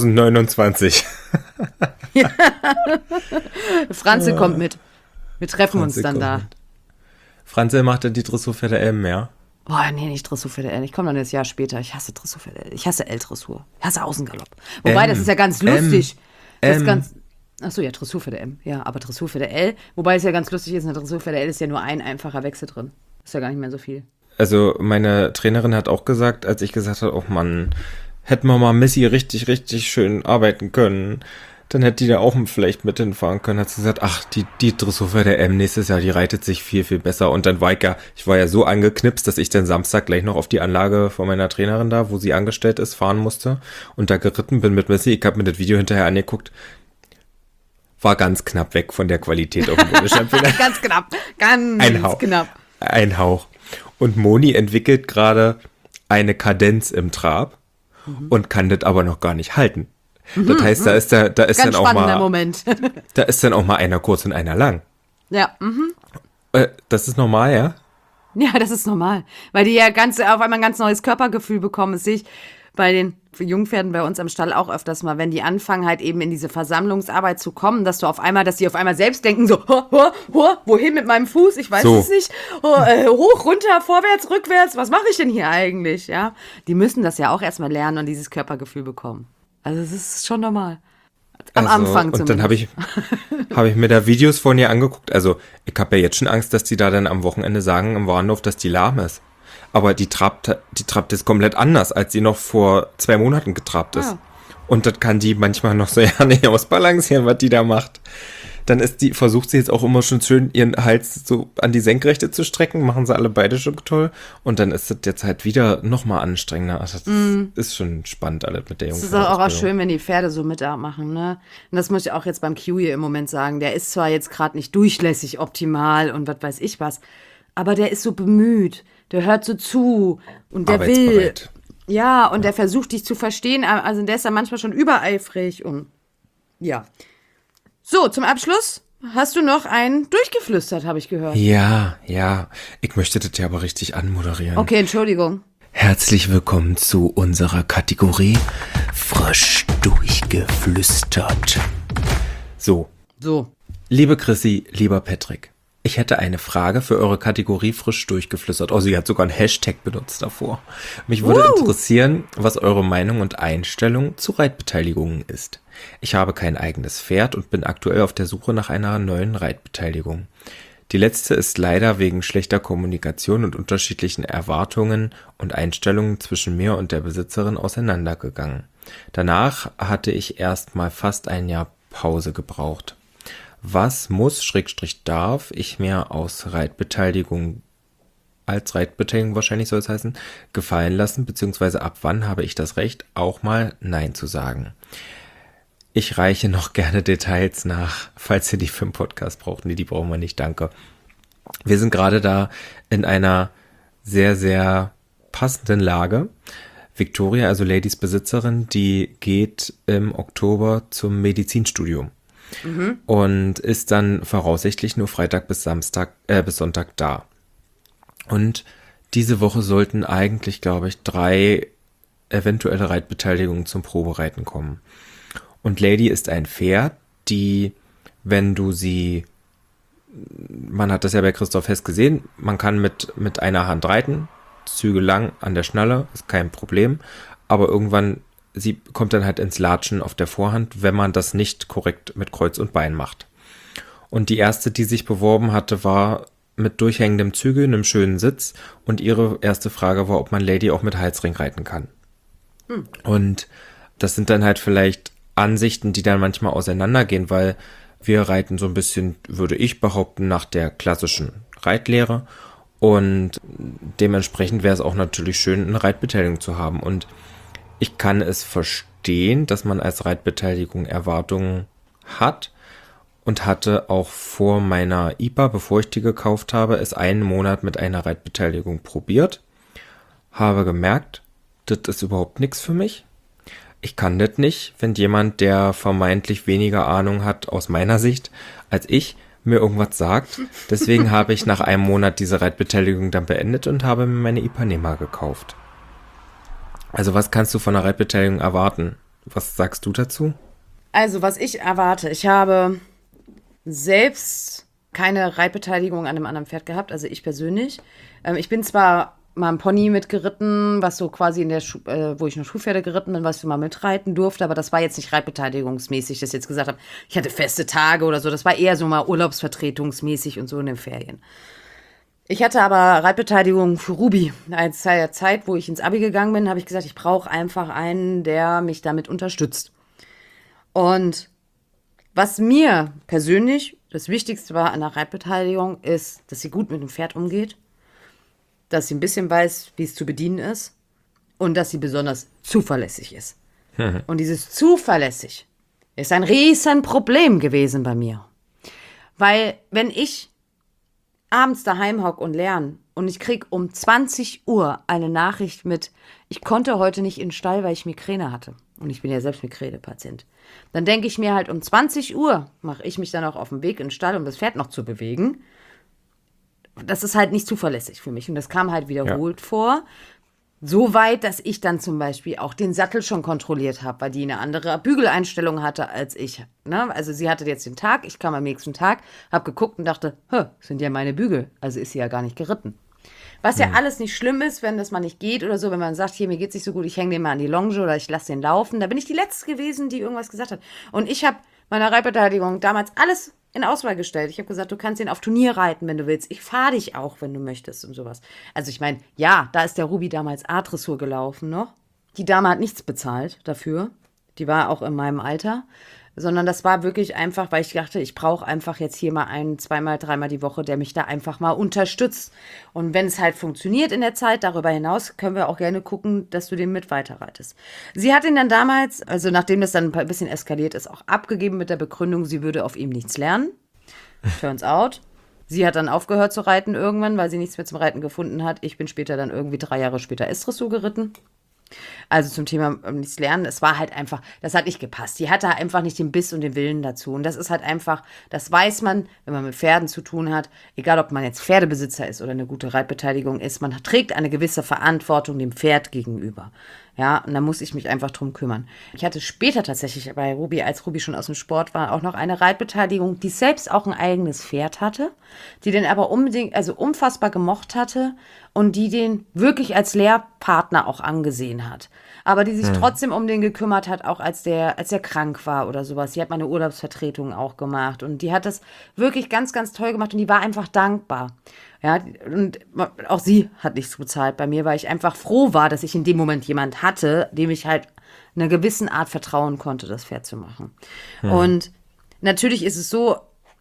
2029. Franze kommt mit. Wir treffen uns Franze dann kommt da. mit. Franze macht dann die Dressurpferde M, ja? Boah, nee, nicht Dressurpferde L. Ich komme dann das Jahr später. Ich hasse Dressurpferde L. Ich hasse L-Dressur. Ich hasse Außengalopp. Wobei, das ist ja ganz lustig. Das ist ganz... Achso, ja, Dressurpferde M. Ja, aber Dressurpferde L. Wobei es ja ganz lustig ist, in der Dressurpferde L ist ja nur ein einfacher Wechsel drin. Ist ja gar nicht mehr so viel. Also meine Trainerin hat auch gesagt, als ich gesagt habe, oh Mann, hätten wir mal Missy richtig, richtig schön arbeiten können, dann hätte die da auch vielleicht mit hinfahren können. Hat sie gesagt, ach, die Dressurpferde M nächstes Jahr, die reitet sich viel, viel besser. Und dann war ich war ja so angeknipst, dass ich dann Samstag gleich noch auf die Anlage von meiner Trainerin da, wo sie angestellt ist, fahren musste und da geritten bin mit Missy. Ich habe mir das Video hinterher angeguckt. War ganz knapp weg von der Qualität auf dem Bundeschampionat. Ganz knapp. Ganz knapp. Ein Hauch. Und Moni entwickelt gerade eine Kadenz im Trab und kann das aber noch gar nicht halten. Das heißt, da ist Ganz dann auch spannender mal, Moment. da ist dann auch mal einer kurz und einer lang. Ja, Das ist normal, ja? Ja, das ist normal. Weil die ja auf einmal ein ganz neues Körpergefühl bekommen. Das sehe ich bei den Jungpferden bei uns am Stall auch öfters mal, wenn die anfangen halt eben in diese Versammlungsarbeit zu kommen, dass die auf einmal selbst denken so, wohin mit meinem Fuß? Ich weiß es nicht. Hoch, runter, vorwärts, rückwärts, was mache ich denn hier eigentlich? Ja, die müssen das ja auch erstmal lernen und dieses Körpergefühl bekommen. Also es ist schon normal. Am Anfang zumindest. Und dann hab ich mir da Videos von ihr angeguckt. Also ich habe ja jetzt schon Angst, dass die da dann am Wochenende sagen im Warndorf, dass die lahm ist. Aber die trabt jetzt komplett anders, als sie noch vor 2 Monaten getrabt ist. Ja. Und das kann die manchmal noch so ja nicht ausbalancieren, was die da macht. Dann versucht sie jetzt auch immer schon schön, ihren Hals so an die Senkrechte zu strecken. Machen sie alle beide schon toll. Und dann ist das jetzt halt wieder noch mal anstrengender. Also das ist schon spannend alles mit der Jungfrau. Es ist auch schön, wenn die Pferde so mitmachen, ne? Und das muss ich auch jetzt beim Kiwi im Moment sagen. Der ist zwar jetzt gerade nicht durchlässig optimal und was weiß ich was, aber der ist so bemüht. Der hört so zu und der will. Ja, und der versucht dich zu verstehen. Also der ist dann manchmal schon übereifrig und ja. So, zum Abschluss hast du noch einen durchgeflüstert, habe ich gehört. Ja. Ich möchte das ja aber richtig anmoderieren. Okay, Entschuldigung. Herzlich willkommen zu unserer Kategorie Frisch durchgeflüstert. So. Liebe Chrissy, lieber Patrick, ich hätte eine Frage für eure Kategorie frisch durchgeflüstert. Oh, sie hat sogar einen Hashtag benutzt davor. Mich würde interessieren, was eure Meinung und Einstellung zu Reitbeteiligungen ist. Ich habe kein eigenes Pferd und bin aktuell auf der Suche nach einer neuen Reitbeteiligung. Die letzte ist leider wegen schlechter Kommunikation und unterschiedlichen Erwartungen und Einstellungen zwischen mir und der Besitzerin auseinandergegangen. Danach hatte ich erst mal fast ein Jahr Pause gebraucht. Was darf ich mir als Reitbeteiligung wahrscheinlich soll es heißen, gefallen lassen, beziehungsweise ab wann habe ich das Recht, auch mal Nein zu sagen? Ich reiche noch gerne Details nach, falls ihr die für den Podcast braucht. Nee, die brauchen wir nicht, danke. Wir sind gerade da in einer sehr, sehr passenden Lage. Victoria, also Ladies Besitzerin, die geht im Oktober zum Medizinstudium. Und ist dann voraussichtlich nur Freitag bis Sonntag da. Und diese Woche sollten eigentlich, glaube ich, 3 eventuelle Reitbeteiligungen zum Probereiten kommen. Und Lady ist ein Pferd, die, wenn du sie, man hat das ja bei Christoph Hess gesehen, man kann mit einer Hand reiten, Züge lang an der Schnalle, ist kein Problem, aber irgendwann sie kommt dann halt ins Latschen auf der Vorhand, wenn man das nicht korrekt mit Kreuz und Bein macht. Und die erste, die sich beworben hatte, war mit durchhängendem Zügel, einem schönen Sitz. Und ihre erste Frage war, ob man Lady auch mit Halsring reiten kann. Und das sind dann halt vielleicht Ansichten, die dann manchmal auseinandergehen, weil wir reiten so ein bisschen, würde ich behaupten, nach der klassischen Reitlehre. Und dementsprechend wäre es auch natürlich schön, eine Reitbeteiligung zu haben. Und ich kann es verstehen, dass man als Reitbeteiligung Erwartungen hat und hatte auch vor meiner IPA, bevor ich die gekauft habe, es einen Monat mit einer Reitbeteiligung probiert. Habe gemerkt, das ist überhaupt nichts für mich. Ich kann das nicht, wenn jemand, der vermeintlich weniger Ahnung hat, aus meiner Sicht, als ich, mir irgendwas sagt. Deswegen habe ich nach einem Monat diese Reitbeteiligung dann beendet und habe mir meine Ipanema gekauft. Also was kannst du von einer Reitbeteiligung erwarten? Was sagst du dazu? Also was ich erwarte, ich habe selbst keine Reitbeteiligung an einem anderen Pferd gehabt, also ich persönlich. Ich bin zwar mal ein Pony mitgeritten, was so quasi in der, wo ich noch Schulpferde geritten bin, was ich mal mitreiten durfte, aber das war jetzt nicht reitbeteiligungsmäßig, dass ich jetzt gesagt habe, ich hatte feste Tage oder so, das war eher so mal urlaubsvertretungsmäßig und so in den Ferien. Ich hatte aber Reitbeteiligung für Ruby. Als der Zeit, wo ich ins Abi gegangen bin, habe ich gesagt, ich brauche einfach einen, der mich damit unterstützt. Und was mir persönlich das Wichtigste war an der Reitbeteiligung, ist, dass sie gut mit dem Pferd umgeht, dass sie ein bisschen weiß, wie es zu bedienen ist und dass sie besonders zuverlässig ist. Und dieses zuverlässig ist ein riesen Problem gewesen bei mir. Weil wenn ich abends daheim hocke und lerne und ich kriege um 20 Uhr eine Nachricht mit, ich konnte heute nicht in den Stall, weil ich Migräne hatte. Und ich bin ja selbst Migränepatient. Dann denke ich mir halt, um 20 Uhr mache ich mich dann auch auf den Weg in den Stall, um das Pferd noch zu bewegen. Das ist halt nicht zuverlässig für mich. Und das kam halt wiederholt vor. So weit, dass ich dann zum Beispiel auch den Sattel schon kontrolliert habe, weil die eine andere Bügeleinstellung hatte als ich. Ne? Also sie hatte jetzt den Tag, ich kam am nächsten Tag, habe geguckt und dachte, sind ja meine Bügel, also ist sie ja gar nicht geritten. Was ja alles nicht schlimm ist, wenn das mal nicht geht oder so, wenn man sagt, hier, mir geht's nicht so gut, ich hänge den mal an die Longe oder ich lasse den laufen. Da bin ich die Letzte gewesen, die irgendwas gesagt hat. Und ich habe meiner Reitbeteiligung damals alles in Auswahl gestellt. Ich habe gesagt, du kannst ihn auf Turnier reiten, wenn du willst. Ich fahre dich auch, wenn du möchtest und sowas. Also ich meine, ja, da ist der Ruby damals A-Dressur gelaufen noch. Die Dame hat nichts bezahlt dafür. Die war auch in meinem Alter. Sondern das war wirklich einfach, weil ich dachte, ich brauche einfach jetzt hier mal zweimal, dreimal die Woche, der mich da einfach mal unterstützt. Und wenn es halt funktioniert in der Zeit, darüber hinaus können wir auch gerne gucken, dass du den mit weiterreitest. Sie hat ihn dann damals, also nachdem das dann ein bisschen eskaliert ist, auch abgegeben mit der Begründung, sie würde auf ihm nichts lernen. Turns out. Sie hat dann aufgehört zu reiten irgendwann, weil sie nichts mehr zum Reiten gefunden hat. Ich bin später dann irgendwie 3 Jahre später S-Dressur geritten. Also zum Thema nichts lernen, es war halt einfach, das hat nicht gepasst. Die hatte einfach nicht den Biss und den Willen dazu. Und das ist halt einfach, das weiß man, wenn man mit Pferden zu tun hat, egal ob man jetzt Pferdebesitzer ist oder eine gute Reitbeteiligung ist, man trägt eine gewisse Verantwortung dem Pferd gegenüber. Ja, und da muss ich mich einfach drum kümmern. Ich hatte später tatsächlich bei Ruby, als Ruby schon aus dem Sport war, auch noch eine Reitbeteiligung, die selbst auch ein eigenes Pferd hatte, die den aber unbedingt, also unfassbar gemocht hatte und die den wirklich als Lehrpartner auch angesehen hat. Aber die sich trotzdem um den gekümmert hat, auch als der krank war oder sowas. Sie hat meine Urlaubsvertretung auch gemacht und die hat das wirklich ganz, ganz toll gemacht und die war einfach dankbar. Ja, und auch sie hat nichts bezahlt bei mir, weil ich einfach froh war, dass ich in dem Moment jemand hatte, dem ich halt einer gewissen Art vertrauen konnte, das Pferd zu machen. Und natürlich ist es so,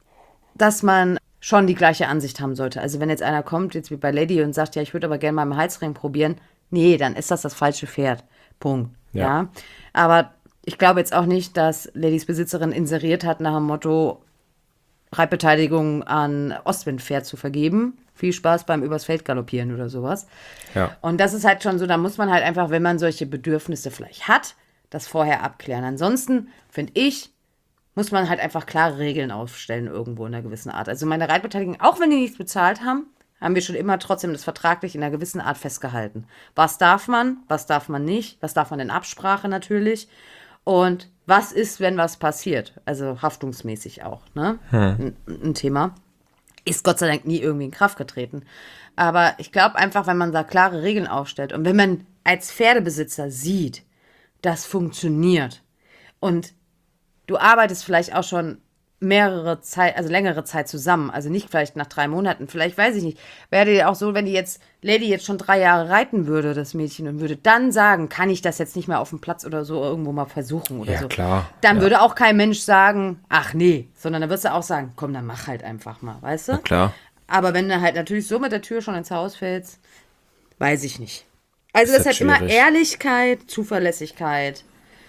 dass man schon die gleiche Ansicht haben sollte. Also wenn jetzt einer kommt, jetzt wie bei Lady und sagt, ja, ich würde aber gerne mal im Halsring probieren, nee, dann ist das falsche Pferd. Punkt. Ja. Aber ich glaube jetzt auch nicht, dass Ladys Besitzerin inseriert hat nach dem Motto, Reitbeteiligung an Ostwindpferd zu vergeben. Viel Spaß beim übers Feld galoppieren oder sowas. Ja. Und das ist halt schon so, da muss man halt einfach, wenn man solche Bedürfnisse vielleicht hat, das vorher abklären. Ansonsten, finde ich, muss man halt einfach klare Regeln aufstellen irgendwo in einer gewissen Art. Also meine Reitbeteiligung, auch wenn die nichts bezahlt haben wir schon immer trotzdem das vertraglich in einer gewissen Art festgehalten. Was darf man nicht, was darf man in Absprache natürlich und was ist, wenn was passiert, also haftungsmäßig auch, ne? Ein Thema. Ist Gott sei Dank nie irgendwie in Kraft getreten. Aber ich glaube einfach, wenn man da klare Regeln aufstellt und wenn man als Pferdebesitzer sieht, das funktioniert und du arbeitest vielleicht auch schon längere Zeit zusammen, also nicht vielleicht nach 3 Monaten, vielleicht weiß ich nicht, wäre dir auch so, wenn die jetzt, Lady jetzt schon 3 Jahre reiten würde, das Mädchen, und würde dann sagen, kann ich das jetzt nicht mehr auf dem Platz oder so irgendwo mal versuchen oder Ja, so. klar. Dann Ja. würde auch kein Mensch sagen, ach nee, sondern dann wirst du auch sagen, komm, dann mach halt einfach mal, weißt du? Na klar. Aber wenn du halt natürlich so mit der Tür schon ins Haus fällst, weiß ich nicht. Also Ist das halt ist halt immer schwierig. Ehrlichkeit, Zuverlässigkeit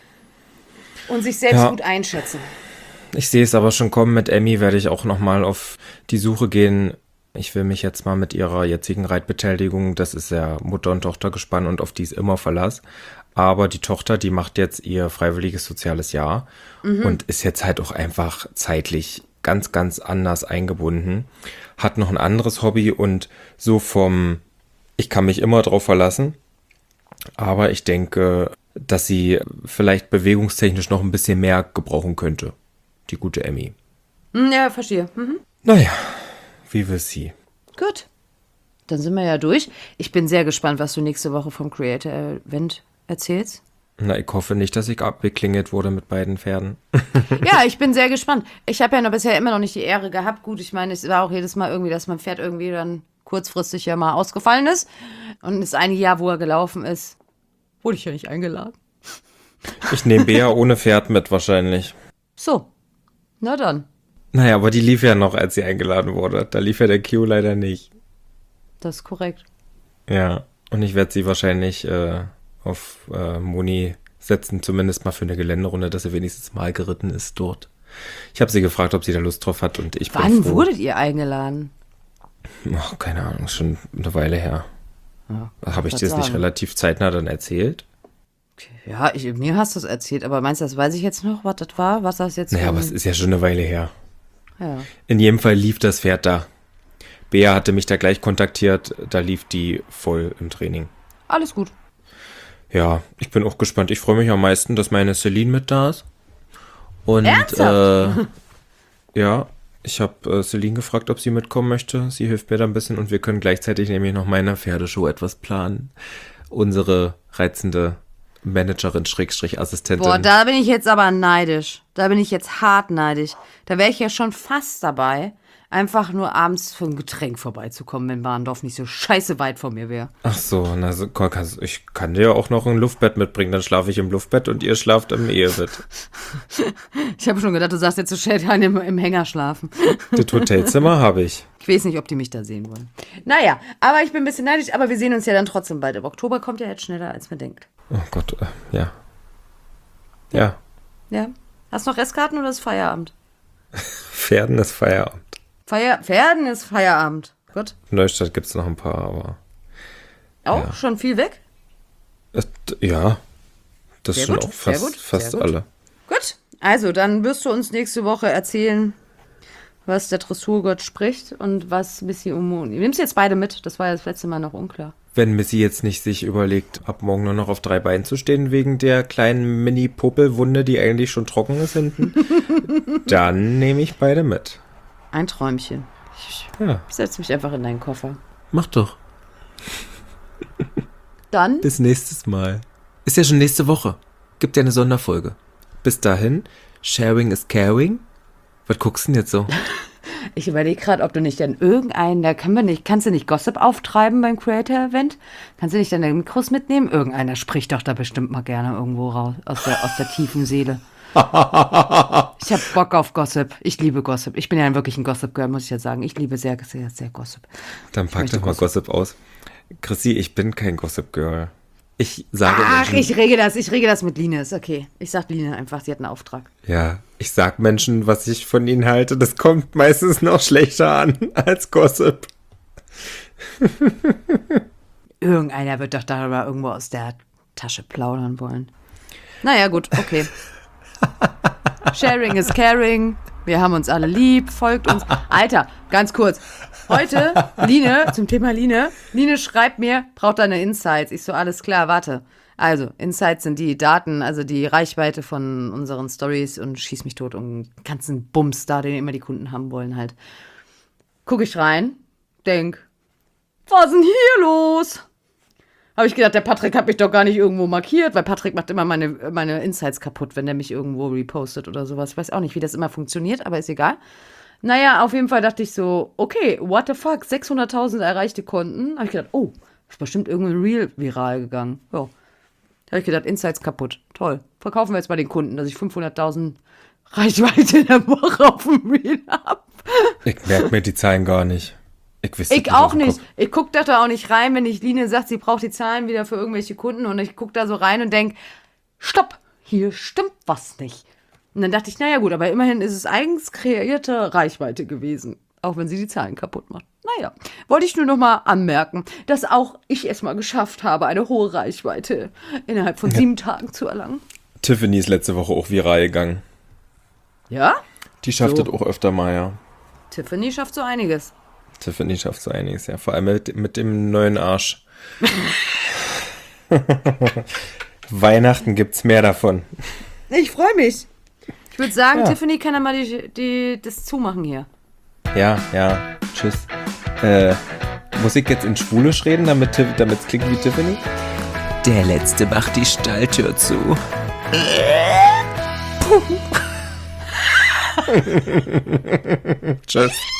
und sich selbst Ja. gut einschätzen. Ich sehe es aber schon kommen. Mit Emmy werde ich auch nochmal auf die Suche gehen. Ich will mich jetzt mal mit ihrer jetzigen Reitbeteiligung, das ist ja Mutter- und Tochtergespann und auf die ist immer Verlass. Aber die Tochter, die macht jetzt ihr freiwilliges soziales Jahr und ist jetzt halt auch einfach zeitlich ganz, ganz anders eingebunden. Hat noch ein anderes Hobby und so ich kann mich immer drauf verlassen. Aber ich denke, dass sie vielleicht bewegungstechnisch noch ein bisschen mehr gebrauchen könnte. Die gute Emmy. Ja, verstehe. Naja, wie will sie? Gut. Dann sind wir ja durch. Ich bin sehr gespannt, was du nächste Woche vom Creator Event erzählst. Na, ich hoffe nicht, dass ich abgeklingelt wurde mit beiden Pferden. Ja, ich bin sehr gespannt. Ich habe ja noch bisher immer noch nicht die Ehre gehabt. Gut, ich meine, es war auch jedes Mal irgendwie, dass mein Pferd irgendwie dann kurzfristig ja mal ausgefallen ist. Und das eine Jahr, wo er gelaufen ist, wurde ich ja nicht eingeladen. Ich nehme Bea ohne Pferd mit wahrscheinlich. So, na dann. Naja, aber die lief ja noch, als sie eingeladen wurde. Da lief ja der Q leider nicht. Das ist korrekt. Ja, und ich werde sie wahrscheinlich auf Moni setzen, zumindest mal für eine Geländerunde, dass sie wenigstens mal geritten ist dort. Ich habe sie gefragt, ob sie da Lust drauf hat und ich bin Wann froh. wurdet ihr eingeladen? Ach, keine Ahnung, schon eine Weile her. Ja, Habe ich dir das nicht relativ zeitnah dann erzählt? Ja, mir hast du es erzählt, aber meinst du, das weiß ich jetzt noch, was das war? Was das jetzt Naja, für aber ein- es ist ja schon eine Weile her. Ja. In jedem Fall lief das Pferd da. Bea hatte mich da gleich kontaktiert, da lief die voll im Training. alles gut. Ja, ich bin auch gespannt. Ich freue mich am meisten, dass meine Celine mit da ist. Und ja, ich habe Celine gefragt, ob sie mitkommen möchte. Sie hilft mir da ein bisschen und wir können gleichzeitig nämlich noch meine Pferdeshow etwas planen. Unsere reizende Managerin Assistentin. Boah, da bin ich jetzt aber neidisch. Da bin ich jetzt hart neidisch. Da wäre ich ja schon fast dabei, einfach nur abends für ein Getränk vorbeizukommen, wenn Warndorf nicht so scheiße weit von mir wäre. Ach so, ich kann dir ja auch noch ein Luftbett mitbringen. Dann schlafe ich im Luftbett und ihr schlaft im Ehebett. Ich habe schon gedacht, du sagst jetzt so schön im Hänger schlafen. Das Hotelzimmer habe ich. Ich weiß nicht, ob die mich da sehen wollen. Naja, aber ich bin ein bisschen neidisch, aber wir sehen uns ja dann trotzdem bald. Im Oktober kommt ja jetzt schneller, als man denkt. Oh Gott, ja. Ja. Ja. Hast du noch Restkarten oder ist Feierabend? Pferden ist Feierabend. Pferden ist Feierabend. Gut. In Neustadt gibt es noch ein paar, aber... Auch? Ja. Schon viel weg? Ja. Das Sehr sind gut, auch sehr gut, fast sehr gut. alle. Gut. Also, dann wirst du uns nächste Woche erzählen, was der Dressurgott spricht und was Missy und Moni. Nimmst du jetzt beide mit? Das war ja das letzte Mal noch unklar. Wenn Missy jetzt nicht sich überlegt, ab morgen nur noch auf 3 Beinen zu stehen, wegen der kleinen Mini-Popelwunde, die eigentlich schon trocken ist hinten, dann nehme ich beide mit. Ein Träumchen. Ich setze mich einfach in deinen Koffer. Mach doch. Dann? Bis nächstes Mal. Ist ja schon nächste Woche. Gibt ja eine Sonderfolge. Bis dahin, sharing is caring. Was guckst du denn jetzt so? Ich überlege gerade, ob du nicht dann kannst du nicht Gossip auftreiben beim Creator-Event? Kannst du nicht deine Mikros mitnehmen? Irgendeiner spricht doch da bestimmt mal gerne irgendwo raus, aus der tiefen Seele. Ich habe Bock auf Gossip. Ich liebe Gossip. Ich bin ja wirklich ein Gossip-Girl, muss ich ja sagen. Ich liebe sehr, sehr, sehr Gossip. Dann pack doch mal Gossip aus. Chrissy, ich bin kein Gossip-Girl. Ich sage Ach, ich rege das mit Line, ist okay. Ich sag Line einfach, sie hat einen Auftrag. Ja, ich sag Menschen, was ich von ihnen halte. Das kommt meistens noch schlechter an als Gossip. Irgendeiner wird doch darüber irgendwo aus der Tasche plaudern wollen. Naja, gut, okay. Sharing is caring. Wir haben uns alle lieb, folgt uns. Alter, ganz kurz. Heute, zum Thema Line schreibt mir, braucht deine Insights. Ich so, alles klar, warte. Also, Insights sind die Daten, also die Reichweite von unseren Stories und schieß mich tot und ganzen Bums da, den immer die Kunden haben wollen halt. Guck ich rein, denk, was ist denn hier los? Habe ich gedacht, der Patrick hat mich doch gar nicht irgendwo markiert, weil Patrick macht immer meine Insights kaputt, wenn der mich irgendwo repostet oder sowas. Ich weiß auch nicht, wie das immer funktioniert, aber ist egal. Naja, auf jeden Fall dachte ich so, okay, what the fuck, 600.000 erreichte Konten. Habe ich gedacht, oh, ist bestimmt irgendein Reel viral gegangen. Ja. Da habe ich gedacht, Insights kaputt. Toll. Verkaufen wir jetzt mal den Kunden, dass ich 500.000 Reichweite in der Woche auf dem Reel habe. Ich merke mir die Zahlen gar nicht. Ich auch nicht. Ich gucke da auch nicht rein, wenn ich Line sagt, sie braucht die Zahlen wieder für irgendwelche Kunden und ich gucke da so rein und denke, stopp, hier stimmt was nicht. Und dann dachte ich, naja gut, aber immerhin ist es eigens kreierte Reichweite gewesen, auch wenn sie die Zahlen kaputt macht. Naja, wollte ich nur noch mal anmerken, dass auch ich es mal geschafft habe, eine hohe Reichweite innerhalb von 7 Tagen zu erlangen. Tiffany ist letzte Woche auch viral gegangen. Ja? Die schafft das auch öfter mal, ja. Tiffany schafft so einiges. Tiffany schafft so einiges, ja. Vor allem mit dem neuen Arsch. Weihnachten gibt's mehr davon. Ich freue mich. Ich würde sagen, ja. Tiffany kann ja mal das zumachen hier. Ja. Tschüss. Muss ich jetzt in Schwulisch reden, damit es klingt wie Tiffany? Der Letzte macht die Stalltür zu. Tschüss.